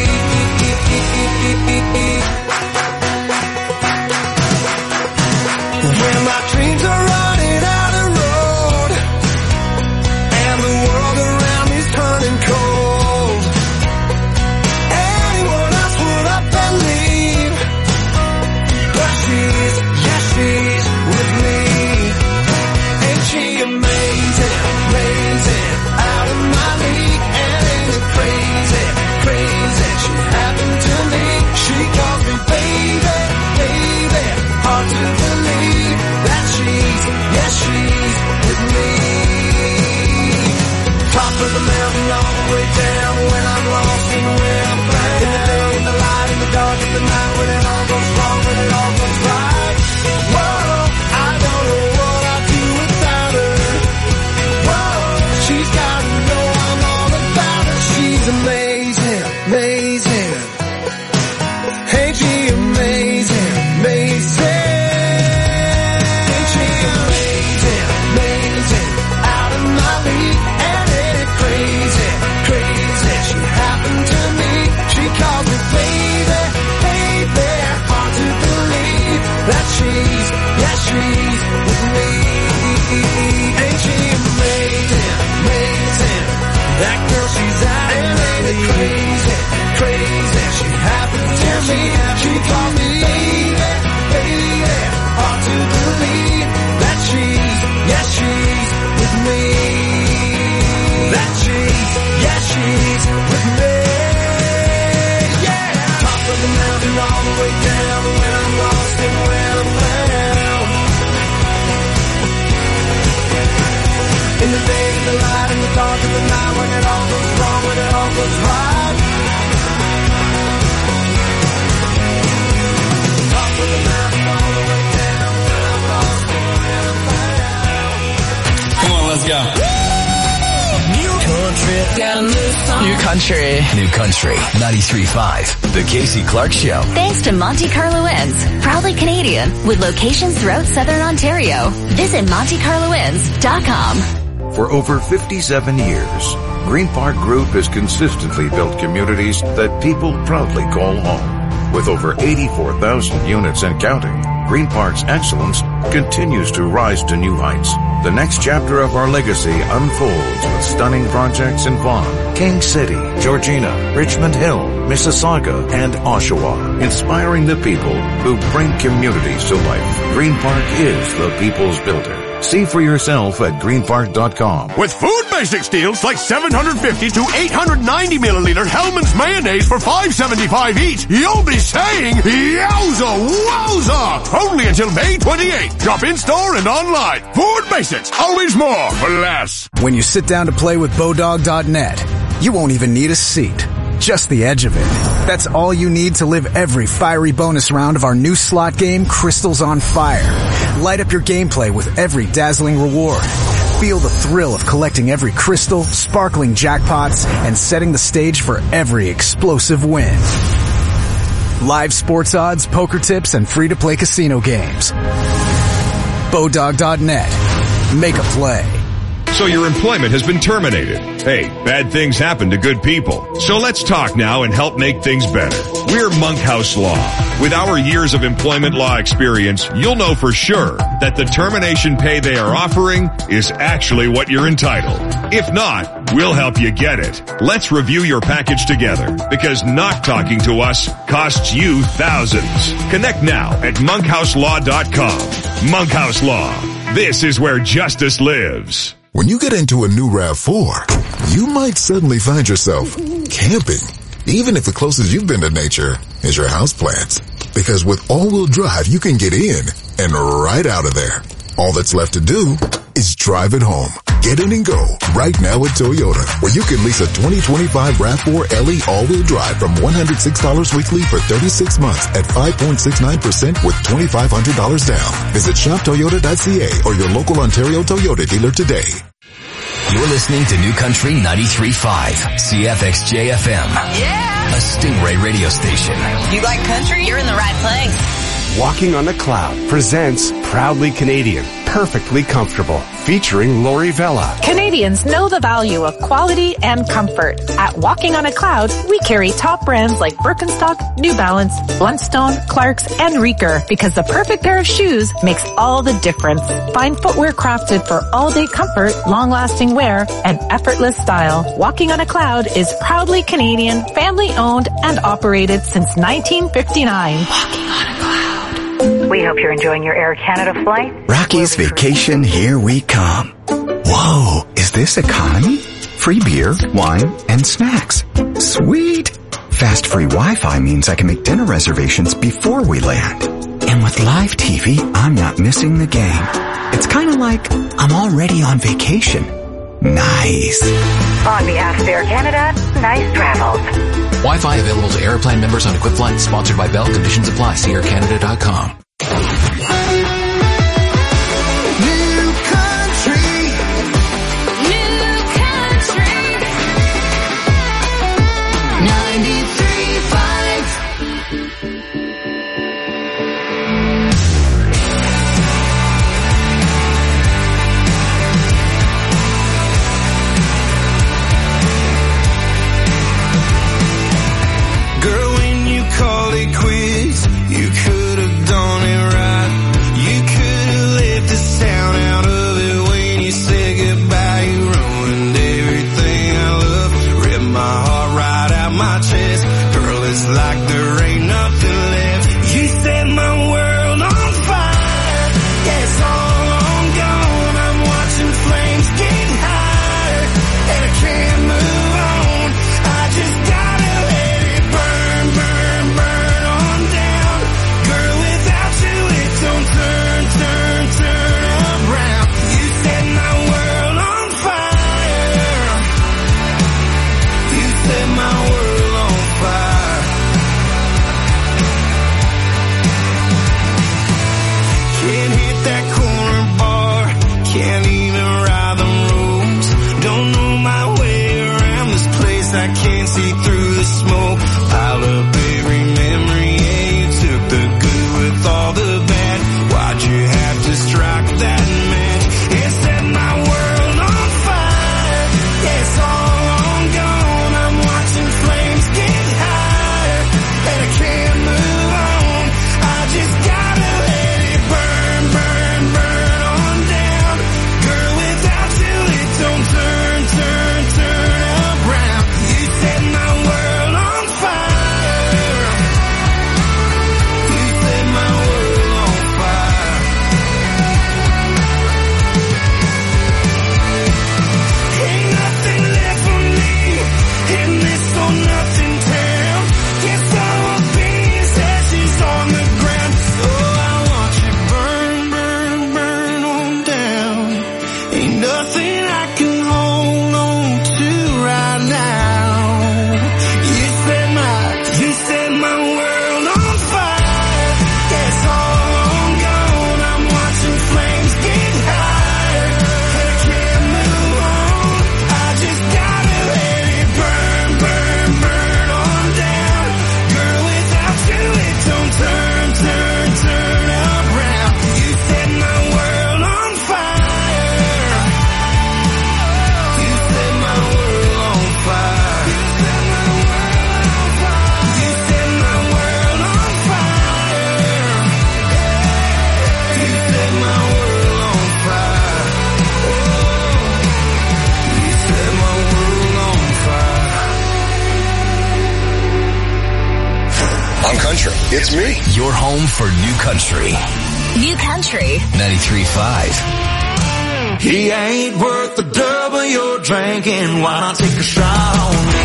When my dreams are running out of road, and the world around me's turning cold, anyone else would up and leave, but she's, yes, she's with me. Ain't she amazing, amazing? Out of my league, and ain't it crazy, crazy? She happened to me. She calls me baby, baby. Hard to believe that she's, yes, she's with me. Top of the mountain, all the way down. When I'm lost and when I'm found. In the day, in the light, in the dark, in the night. When it all goes wrong, when it all goes right. Whoa, I don't know what I'd do without her. Whoa, she's gotta know I'm all about her. She's amazing, amazing. Ain't she amazing, amazing? Ain't she amazing, amazing? Out of my league, and ain't it crazy, crazy? She happened to me. She calls me baby, baby. Hard to believe that she's, yes, she's with me. Ain't she amazing, amazing? That girl, she's out, and ain't it crazy, crazy? She happened to me. She calls me baby, baby. Hard to believe that she's, yes, she's with me. That she's, yes, she's with me. Yeah. Top of the mountain, all the way down. When I'm lost and when I'm found. In the day, in the light, in the dark, in the night. When it all goes wrong, when it all goes right. Top of the mountain, all the way down. When I'm lost and when I'm found. Come on, let's go. New country, got a new song. New Country. New Country. ninety-three point five. The Casey Clark Show. Thanks to Monte Carlo Inns, proudly Canadian, with locations throughout Southern Ontario. Visit Monte Carlo Inns dot com. For over fifty-seven years, Green Park Group has consistently built communities that people proudly call home. With over eighty-four thousand units and counting, Green Park's excellence continues to rise to new heights. The next chapter of our legacy unfolds with stunning projects in Vaughan, King City, Georgina, Richmond Hill, Mississauga, and Oshawa, inspiring the people who bring communities to life. Green Park is the people's builder. See for yourself at green park dot com. With Food Basics deals like seven hundred fifty to eight hundred ninety milliliter Hellmann's mayonnaise for five seventy-five each, you'll be saying, yowza wowza! Only until May twenty-eighth. Shop in store and online. Food Basics, always more for less. When you sit down to play with Bodog dot net, you won't even need a seat. Just the edge of it. That's all you need to live every fiery bonus round of our new slot game, Crystals on Fire. Light up your gameplay with every dazzling reward. Feel the thrill of collecting every crystal, sparkling jackpots, and setting the stage for every explosive win. Live sports odds, poker tips, and free-to-play casino games. Bodog dot net. Make a play. So your employment has been terminated. Hey, bad things happen to good people. So let's talk now and help make things better. We're Monkhouse Law. With our years of employment law experience, you'll know for sure that the termination pay they are offering is actually what you're entitled. If not, we'll help you get it. Let's review your package together, because not talking to us costs you thousands. Connect now at monkhouse law dot com. Monkhouse Law. This is where justice lives. When you get into a new RAV four, you might suddenly find yourself camping, even if the closest you've been to nature is your houseplants. Because with all-wheel drive, you can get in and right out of there. All that's left to do is drive it home. Get in and go right now at Toyota, where you can lease a twenty twenty-five RAV four L E all-wheel drive from one hundred six dollars weekly for thirty-six months at five point six nine percent with twenty-five hundred dollars down. Visit shop toyota dot c a or your local Ontario Toyota dealer today. You're listening to New Country ninety-three point five, C F X J F M. Yeah! A Stingray radio station. You like country? You're in the right place. Walking on a Cloud presents Proudly Canadian, Perfectly Comfortable, featuring Lori Vella. Canadians know the value of quality and comfort. At Walking on a Cloud, we carry top brands like Birkenstock, New Balance, Blundstone, Clarks, and Reeker, because the perfect pair of shoes makes all the difference. Find footwear crafted for all-day comfort, long-lasting wear, and effortless style. Walking on a Cloud is proudly Canadian, family-owned, and operated since nineteen fifty-nine. Walking on a Cloud. We hope you're enjoying your Air Canada flight. Rocky's Vacation, here we come. Whoa, is this economy? Free beer, wine, and snacks. Sweet. Fast free Wi-Fi means I can make dinner reservations before we land. And with live T V, I'm not missing the game. It's kind of like I'm already on vacation. Nice. On behalf of Air Canada, nice travels. Wi-Fi available to Airplan members on equipped flights. Sponsored by Bell. Conditions apply. See air canada dot com. Quits, you could have done it right. You could have left the sound out of it when you said goodbye. You ruined everything I love, ripped my heart right out my chest. Girl, it's like there ain't nothing left. You set my world on fire. Yeah, it's all long gone. I'm watching flames get higher, and I can't move on. I just gotta let it burn, burn, burn. Don't turn, turn, turn around. You set my world on fire. You set my world on fire. Can't hit that corner bar. Can't even ride the roads. Don't know my way around this place. I can't see through the smoke. Piled up every memory. Yeah, you took the good with all the bad. Why'd you have to strike that match? It set my world on fire. Yeah, it's all long gone. I'm watching flames get higher, and I can't move on. I just gotta let it burn, burn, burn on down. Girl, without you, it don't turn, turn, turn around. You set my world on fire. You set my world on fire. Ain't nothing left for me in this or nothing town. Guess I'll be as ashes on the ground. Oh, I want you burn, burn, burn on down. Ain't nothing I can hold on to right now. You set my, you set my world on fire. Yeah, it's all long gone. I'm watching flames get higher, and I can't move on. I just gotta let it burn, burn, burn on down. Girl, without you, it don't turn, turn, turn around. You set my world on fire. You set my world on fire. You set my world on fire. You set my world on fire. You set my world on fire. On Country, it's me. Your home for New Country. New Country. ninety-three point five. He ain't worth the double you're drinking. Why not take a shot on me?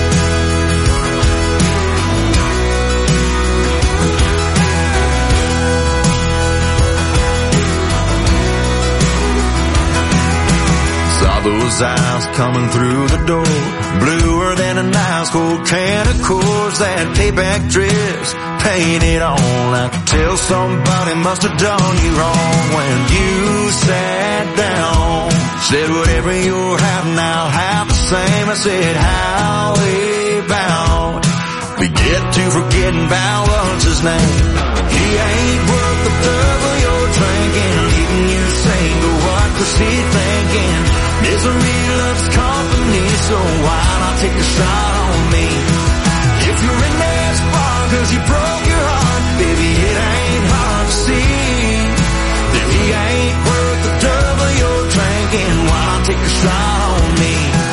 Saw those eyes coming through the door, bluer than an ice cold can of Coors. That payback dress painted on. I could tell somebody must have done you wrong when you sat down. Said whatever you're having, I'll have the same. I said how about we get to forgetting about what's his name. He ain't worth the double you're drinking, leaving you single. What was he thinking? Misery loves company, so why not take a shot on me? If you're in that spot cause he broke your heart, baby, it ain't hard to see that he ain't worth the double you're drinking. Why not take a shot on me?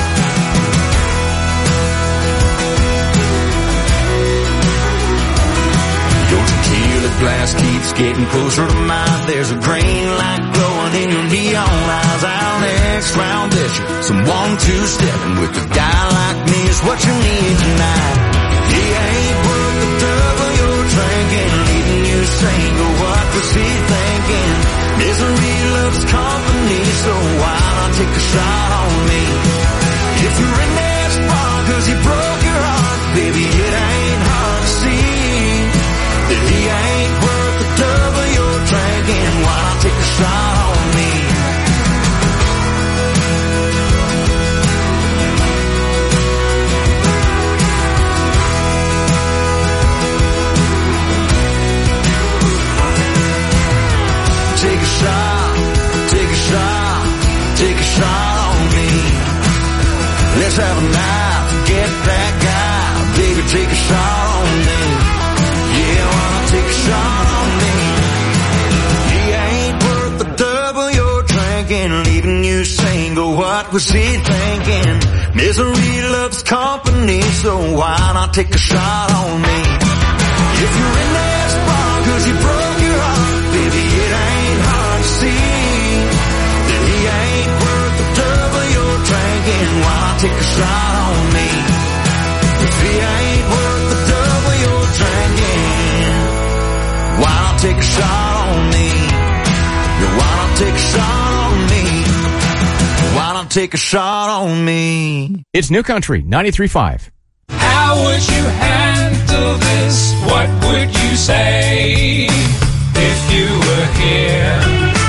Your tequila glass keeps getting closer to mine. There's a green light glowing in your neon eyes. Our next round bishop, someone two-stepping with a guy like me is what you need tonight. He ain't worth the double you're drinking, leaving you single. What was he thinking? Misery loves company, so why not take a shot on me? If you're in that spot cause he broke your heart, baby, it ain't hard to see that he ain't worth the double you're drinking. Why not take a shot on me? Take a shot, take a shot, take a shot on me. Let's have a night, forget that guy. Baby, take a shot on me. Yeah, why not take a shot on me? He ain't worth the double you're drinking, leaving you single. What was he thinking? Misery loves company, so why not take a shot on me? If you're in that spot cause he broke your heart, baby, it ain't hard to see that he ain't worth the double you're drinking. Why not take a shot on me? If he ain't worth the double you're drinking, why not take a shot on me? Yeah, why not take a shot on me? Why not take a shot on me? It's New Country, ninety-three point five. How would you handle this? What would you say if you were here?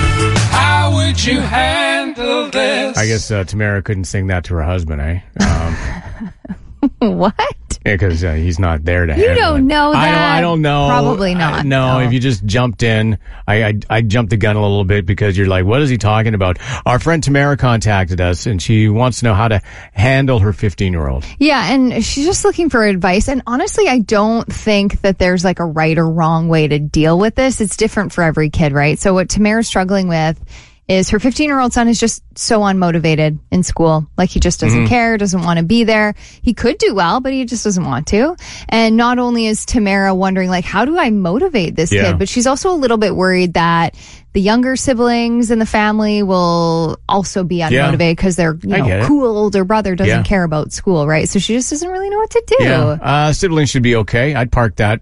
How would you handle this? I guess uh, Tamara couldn't sing that to her husband, eh? Um, What? Yeah, because uh, he's not there to You handle don't it. know that. I don't, I don't know. Probably not. I, no, no. if you just jumped in, I, I I jumped the gun a little bit because you're like, what is he talking about? Our friend Tamara contacted us, and she wants to know how to handle her fifteen-year-old. Yeah, and she's just looking for advice. And honestly, I don't think that there's like a right or wrong way to deal with this. It's different for every kid, right? So what Tamara's struggling with is her fifteen-year-old son is just so unmotivated in school. Like, he just doesn't Mhm. care, doesn't want to be there. He could do well, but he just doesn't want to. And not only is Tamara wondering, like, how do I motivate this Yeah. kid? But she's also a little bit worried that the younger siblings in the family will also be Yeah. unmotivated because their you I get know, it. cool older brother doesn't Yeah. care about school, right? So she just doesn't really know what to do. Yeah, uh, siblings should be okay. I'd park that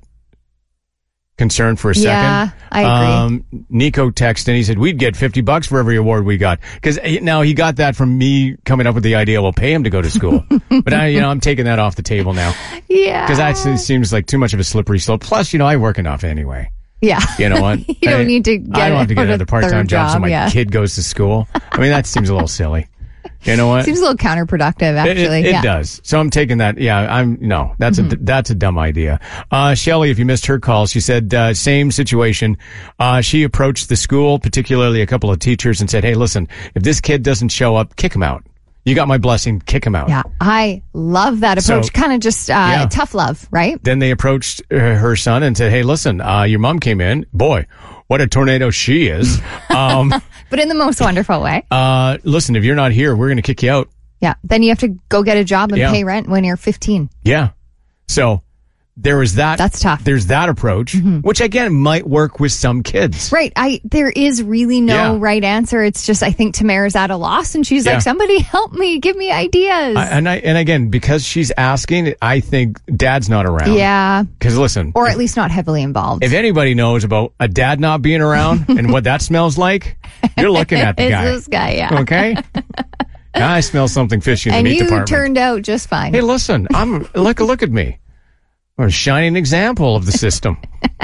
concern for a second. Yeah, I agree. Um, Nico texted and he said, we'd get fifty bucks for every award we got. Cause now he got that from me coming up with the idea, we'll pay him to go to school. But I, you know, I'm taking that off the table now. Yeah. Cause that se- seems like too much of a slippery slope. Plus, you know, I work enough anyway. Yeah. You know what? You don't I, need to get I don't have to get another a part-time third job, so job, my yeah. kid goes to school. I mean, that seems a little silly. You know what? Seems a little counterproductive, It- actually. It, it yeah. does. So I'm taking that. Yeah, I'm no. That's a Mhm. that's a dumb idea. Uh, Shelly, if you missed her call, she said uh, same situation. Uh, she approached the school, particularly a couple of teachers, and said, "Hey, listen, if this kid doesn't show up, kick him out. You got my blessing. Kick him out." Yeah, I love that approach. So- kind of just uh, Yeah. tough love, right? Then they approached uh, her son and said, "Hey, listen, uh, your mom came in. Boy, what a tornado she is. Um, But in the most wonderful way. uh, listen, if you're not here, we're going to kick you out." Yeah. Then you have to go get a job and Yeah. pay rent when you're fifteen. Yeah. So there is that. That's tough. There's that approach, Mhm. which again might work with some kids. Right. I there is really no Yeah. right answer. It's just I think Tamara's at a loss and she's Yeah. like, somebody help me, give me ideas. I, and I and again, because she's asking, I think Dad's not around. yeah. Because listen, Or at least not heavily involved. if anybody knows about a dad not being around and what that smells like, you're looking at the It's guy. this guy, yeah. Okay. I smell something fishy in the And meat you department. turned out just fine. Hey, listen, I'm look look at me. I'm a shining example of the system.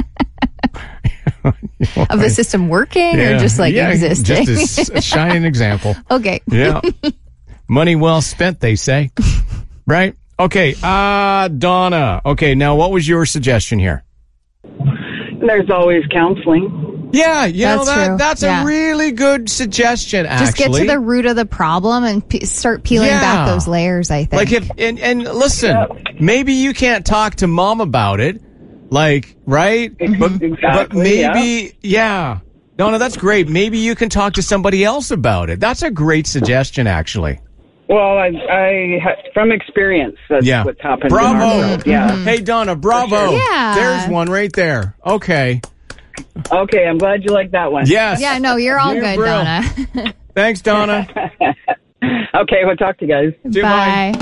Of the system working or Yeah, just like yeah, existing? Just a, s- a shining example. Okay. Yeah. Money well spent, they say. Right? Okay. Uh, Donna. Okay. Now, what was your suggestion here? There's always counseling. Yeah. You know, That's that, true. that's Yeah. a really good suggestion, actually. Just get to the root of the problem and pe start peeling Yeah. back those layers, I think. Like if, and, and listen, maybe you can't talk to mom about it. Like, right? But, but Exactly, maybe, yeah. Donna, that's great. Maybe you can talk to somebody else about it. That's a great suggestion, actually. Well, I, I ha- from experience, that's Yeah. what's happened. Bravo. In our world. Yeah. Hey, Donna, bravo. Yeah. There's one right there. Okay. Okay, I'm glad you like that one. Yes. Yeah, no, you're all You're good, brill. Donna. Thanks, Donna. Okay, we'll talk to you guys. Bye.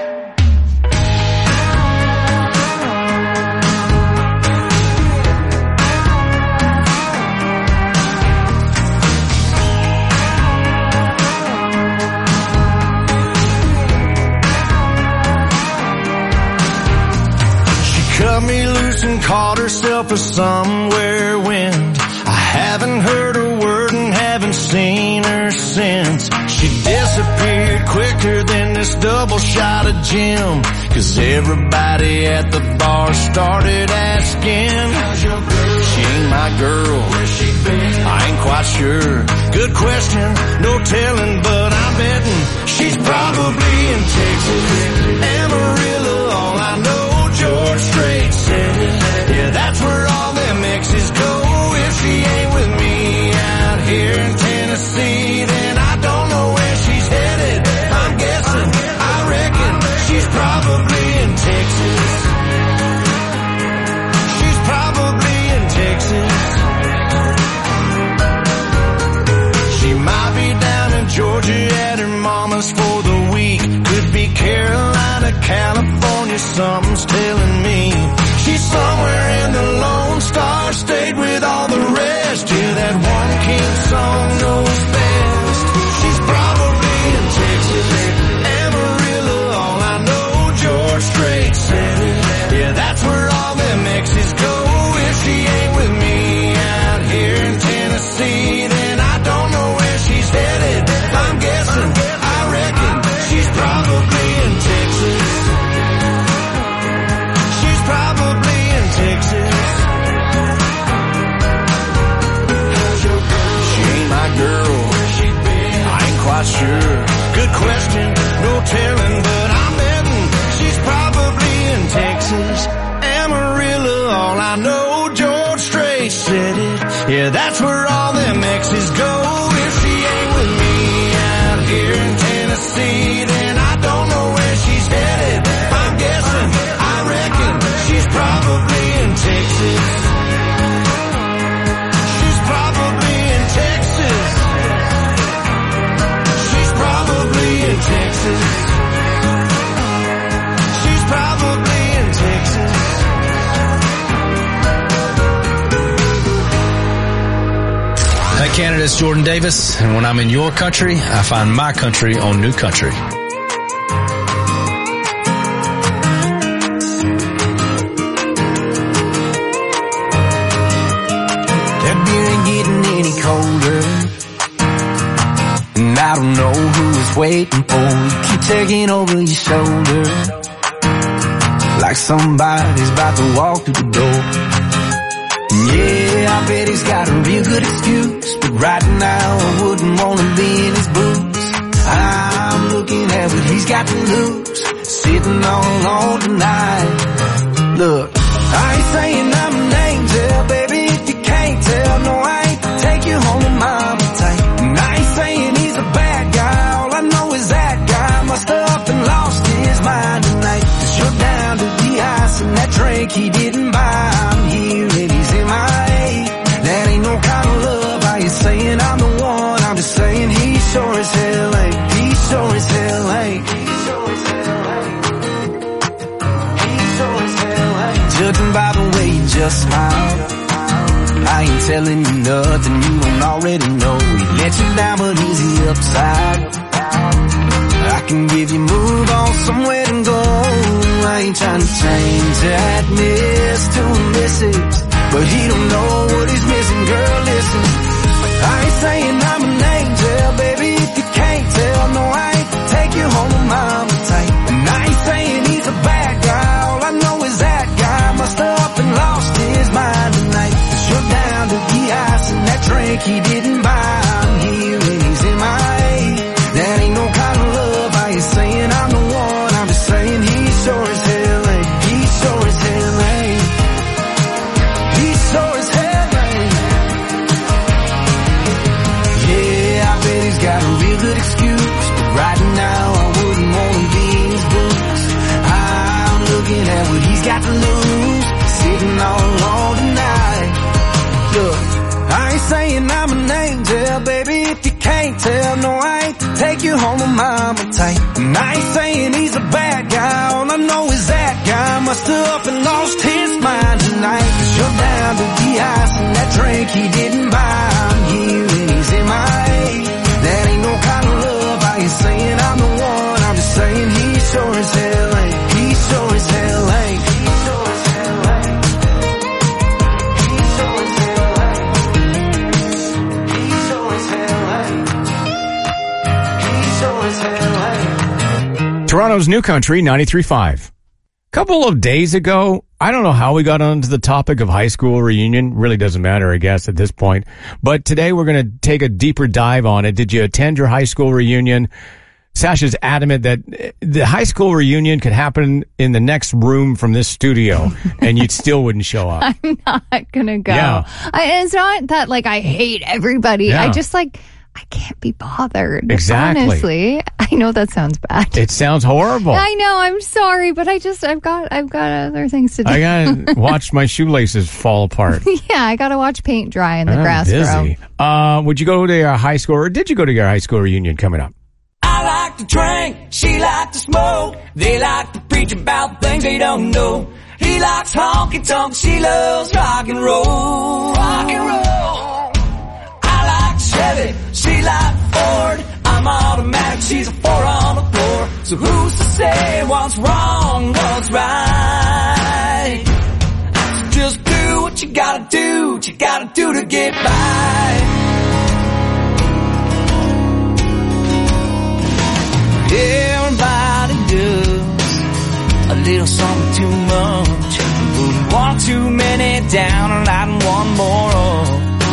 Cut me loose and caught herself a somewhere wind. I haven't heard a word and haven't seen her since. She disappeared quicker than this double shot of gin. Cause everybody at the bar started asking, how's your girl? She ain't my girl. Where's she been? I ain't quite sure. Good question, no telling, but I'm betting she's probably in Texas. Amarillo, all I know. George Strait said it. Yeah, that's where all them exes go. If she ain't with me out here in Tennessee, then I don't know where she's headed. I'm guessing, I reckon she's probably in Texas. She's probably in Texas. She might be down in Georgia at her mama's for the week. Could be Carolina, California, something's telling me. She's somewhere in the Lone Star State with all the rest. Yeah, that one king song knows best. She's probably in Texas. Amarillo, all I know, George Strait said it. Yeah, that's where all them exes go. If she ain't with me out here in Tennessee, then I don't know where she's headed. I'm guessing, I reckon she's probably in Texas. She's probably in Texas. She ain't my girl. I ain't quite sure. Good question, no telling, but I'm betting she's probably in Texas. Amarillo, all I know, George Strait said it. Yeah, that's where all them exes go. If she ain't with me out here in Tennessee, then I don't know where she's headed. I'm guessing, I reckon she's probably in Texas. She's probably in Texas. She's probably in Texas. She's probably in Texas. Hey Canada, it's Jordan Davis, and when I'm in your country, I find my country on New Country. That beer ain't getting any colder, and I don't know who is waiting for you. Keep taking over your shoulder, like somebody's about to walk through the door. Yeah, I bet he's got a real good excuse, but right now I wouldn't want to be in his boots. I'm looking at what he's got to lose, sitting all alone tonight. Look, I ain't saying I'm an angel, baby, if you can't tell. No, I ain't take you home to mama tight. And I ain't saying he's a bad guy, all I know is that guy must have up and lost his mind tonight. Cause you're down to the ice and that drink he just smile. I ain't telling you nothing you don't already know. He let you down, but is he upside? I can give you move on somewhere to go. I ain't trying to change that miss to a missus, but he don't know what he's missing. Girl, listen, I ain't saying I'm an angel, baby, if you can't tell. No, I ain't take you home with mama tight. And I ain't saying he's a bad guy. All I know is that guy must have up and lost his mind tonight. Cause you're down to the ice and that drink he didn't buy. I'm here and he's in my A. That ain't no kind of love. I ain't saying I'm the one. I'm just saying he's sure as hell ain't. He's sure as hell ain't. He's sure as hell ain't. Yeah, I bet he's got a real good excuse, but right now I wouldn't want to be in his books. I'm looking at what he's got to lose, sitting all alone tonight. Look, I ain't saying I'm an angel, baby, if you can't tell. No, I ain't to take you home with mama tight. And I ain't saying he's a bad guy. All I know is that guy must have up and lost his mind tonight. Cause you're down to the ice and that drink he didn't buy. I'm here and he's in my A. That ain't no kind of love. I ain't saying I'm the one. I'm just saying he sure as hell ain't. He sure as hell ain't. He sure as hell ain't. He sure as hell ain't. He sure as hell ain't. He sure as hell ain't. Toronto's New Country, ninety-three point five. A couple of days ago, I don't know how we got onto the topic of high school reunion. Really doesn't matter, I guess, at this point. But today we're going to take a deeper dive on it. Did you attend your high school reunion? Sasha's adamant that the high school reunion could happen in the next room from this studio, and you still wouldn't show up. I'm not going to go. Yeah. I, it's not that, like, I hate everybody. Yeah. I just, like, I can't be bothered. Exactly. Honestly. I know that sounds bad. It sounds horrible. I know. I'm sorry, but I just, I've got, I've got other things to do. I gotta watch my shoelaces fall apart. Yeah, I got to watch paint dry and the I'm grass busy. grow. Uh, would you go to your high school, or did you go to your high school reunion coming up? I like to drink, she like to smoke. They like to preach about things they don't know. He likes honky tonk, she loves rock and roll. Rock and roll. I like Chevy, she like Ford. I'm automatic, she's a four on the floor. So who's to say what's wrong, what's right? So just do what you gotta do, what you gotta do to get by. Everybody does a little something too much. Putting one too many down and lighting one more up.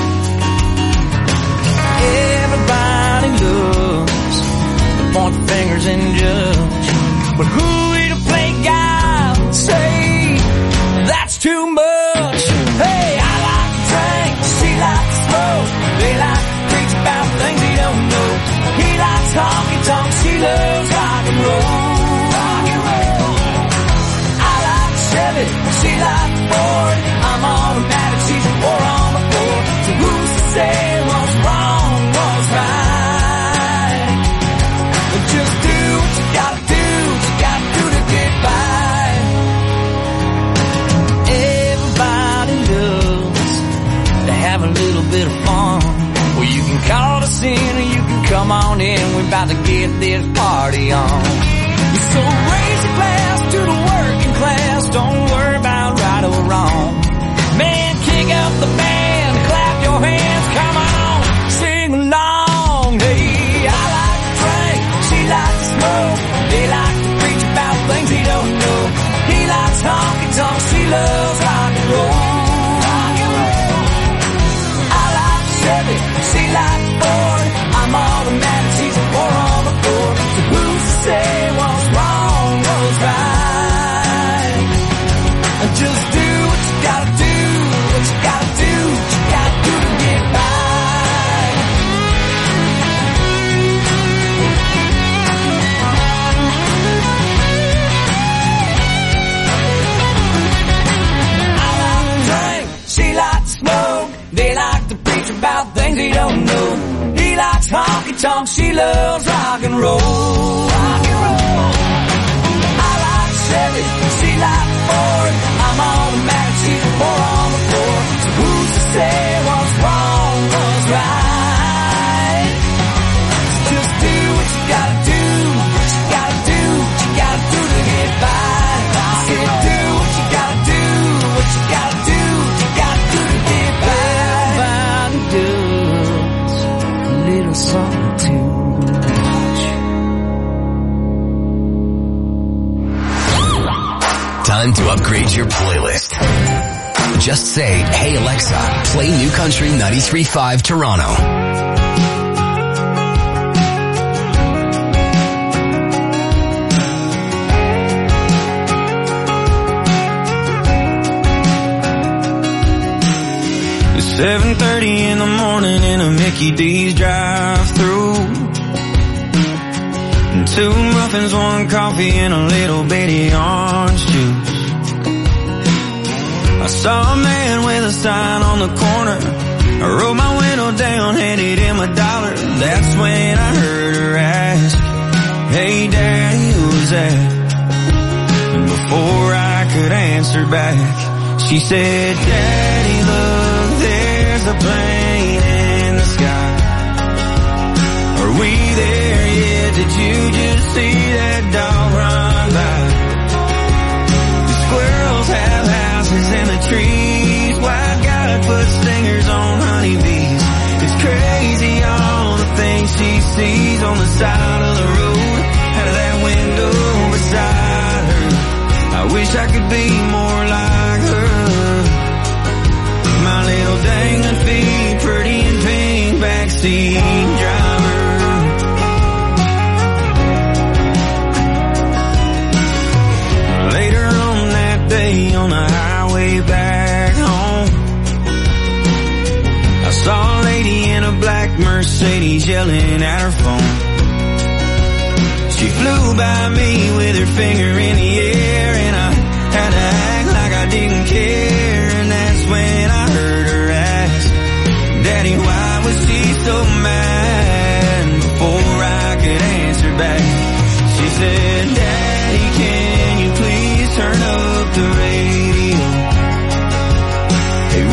Everybody loves to point fingers and judge, but who are we to play God and say that's too much? Hey, I like to drink, she likes to smoke. They like to preach about things they don't know. He likes honky tonk, she loves rock and roll. Rock and roll. I like Chevy, she likes Ford. I'm automatic, she's a four on the floor. So who's to say what's wrong, what's right? But just do what you gotta do, what you gotta do to get by. Everybody loves to have a little bit of fun. Well, you can call us in or you can come on in. We're about to get this party on. So raise your glass to the working class. Don't worry about right or wrong. Man, kick up the band, clap your hands, come on, sing along. Hey, I like to drink, she likes to smoke. They like to preach about things they don't know. He likes honky tonk, she loves rock and roll. Rock and roll. I like Chevy, she likes Ford. I'm automatic, she's a four on the floor. So who's to say what's wrong, what's right? Just do what you gotta do, what you gotta do, what you gotta do to get by. I like to drink, she likes to smoke. They like to preach about things they don't know. He likes honky tonk, she loves rock and roll. Rock and roll. I like Chevy, she likes Ford. I'm automatic, she's a four on say what's wrong was right. Just do what you gotta do, what you gotta do, what you gotta do to get by. I said do what you gotta do, what you gotta do, what you gotta do to get by. Everybody does a little something too much. Time to upgrade your playlist. Just say, hey Alexa, play New Country ninety-three point five Toronto. It's seven thirty in the morning in a Mickey D's drive-thru. And two muffins, one coffee, and a little bitty orange juice. I saw a man with a sign on the corner. I rolled my window down, handed him a dollar. That's when I heard her ask, hey Daddy, who's that? And before I could answer back, she said, Daddy, look, there's a plane in the sky. Are we there yet? Did you just see that dog run by? The squirrels have houses in the trees. White God put stingers on honeybees. It's crazy all the things she sees on the side of the road, out of that window beside her. I wish I could be more like her. My little dangling feet, pretty and pink, backseat driver. Later on that day on the highway back home, I saw a lady in a black Mercedes yelling at her phone. She flew by me with her finger in the air, and I had to act like I didn't care.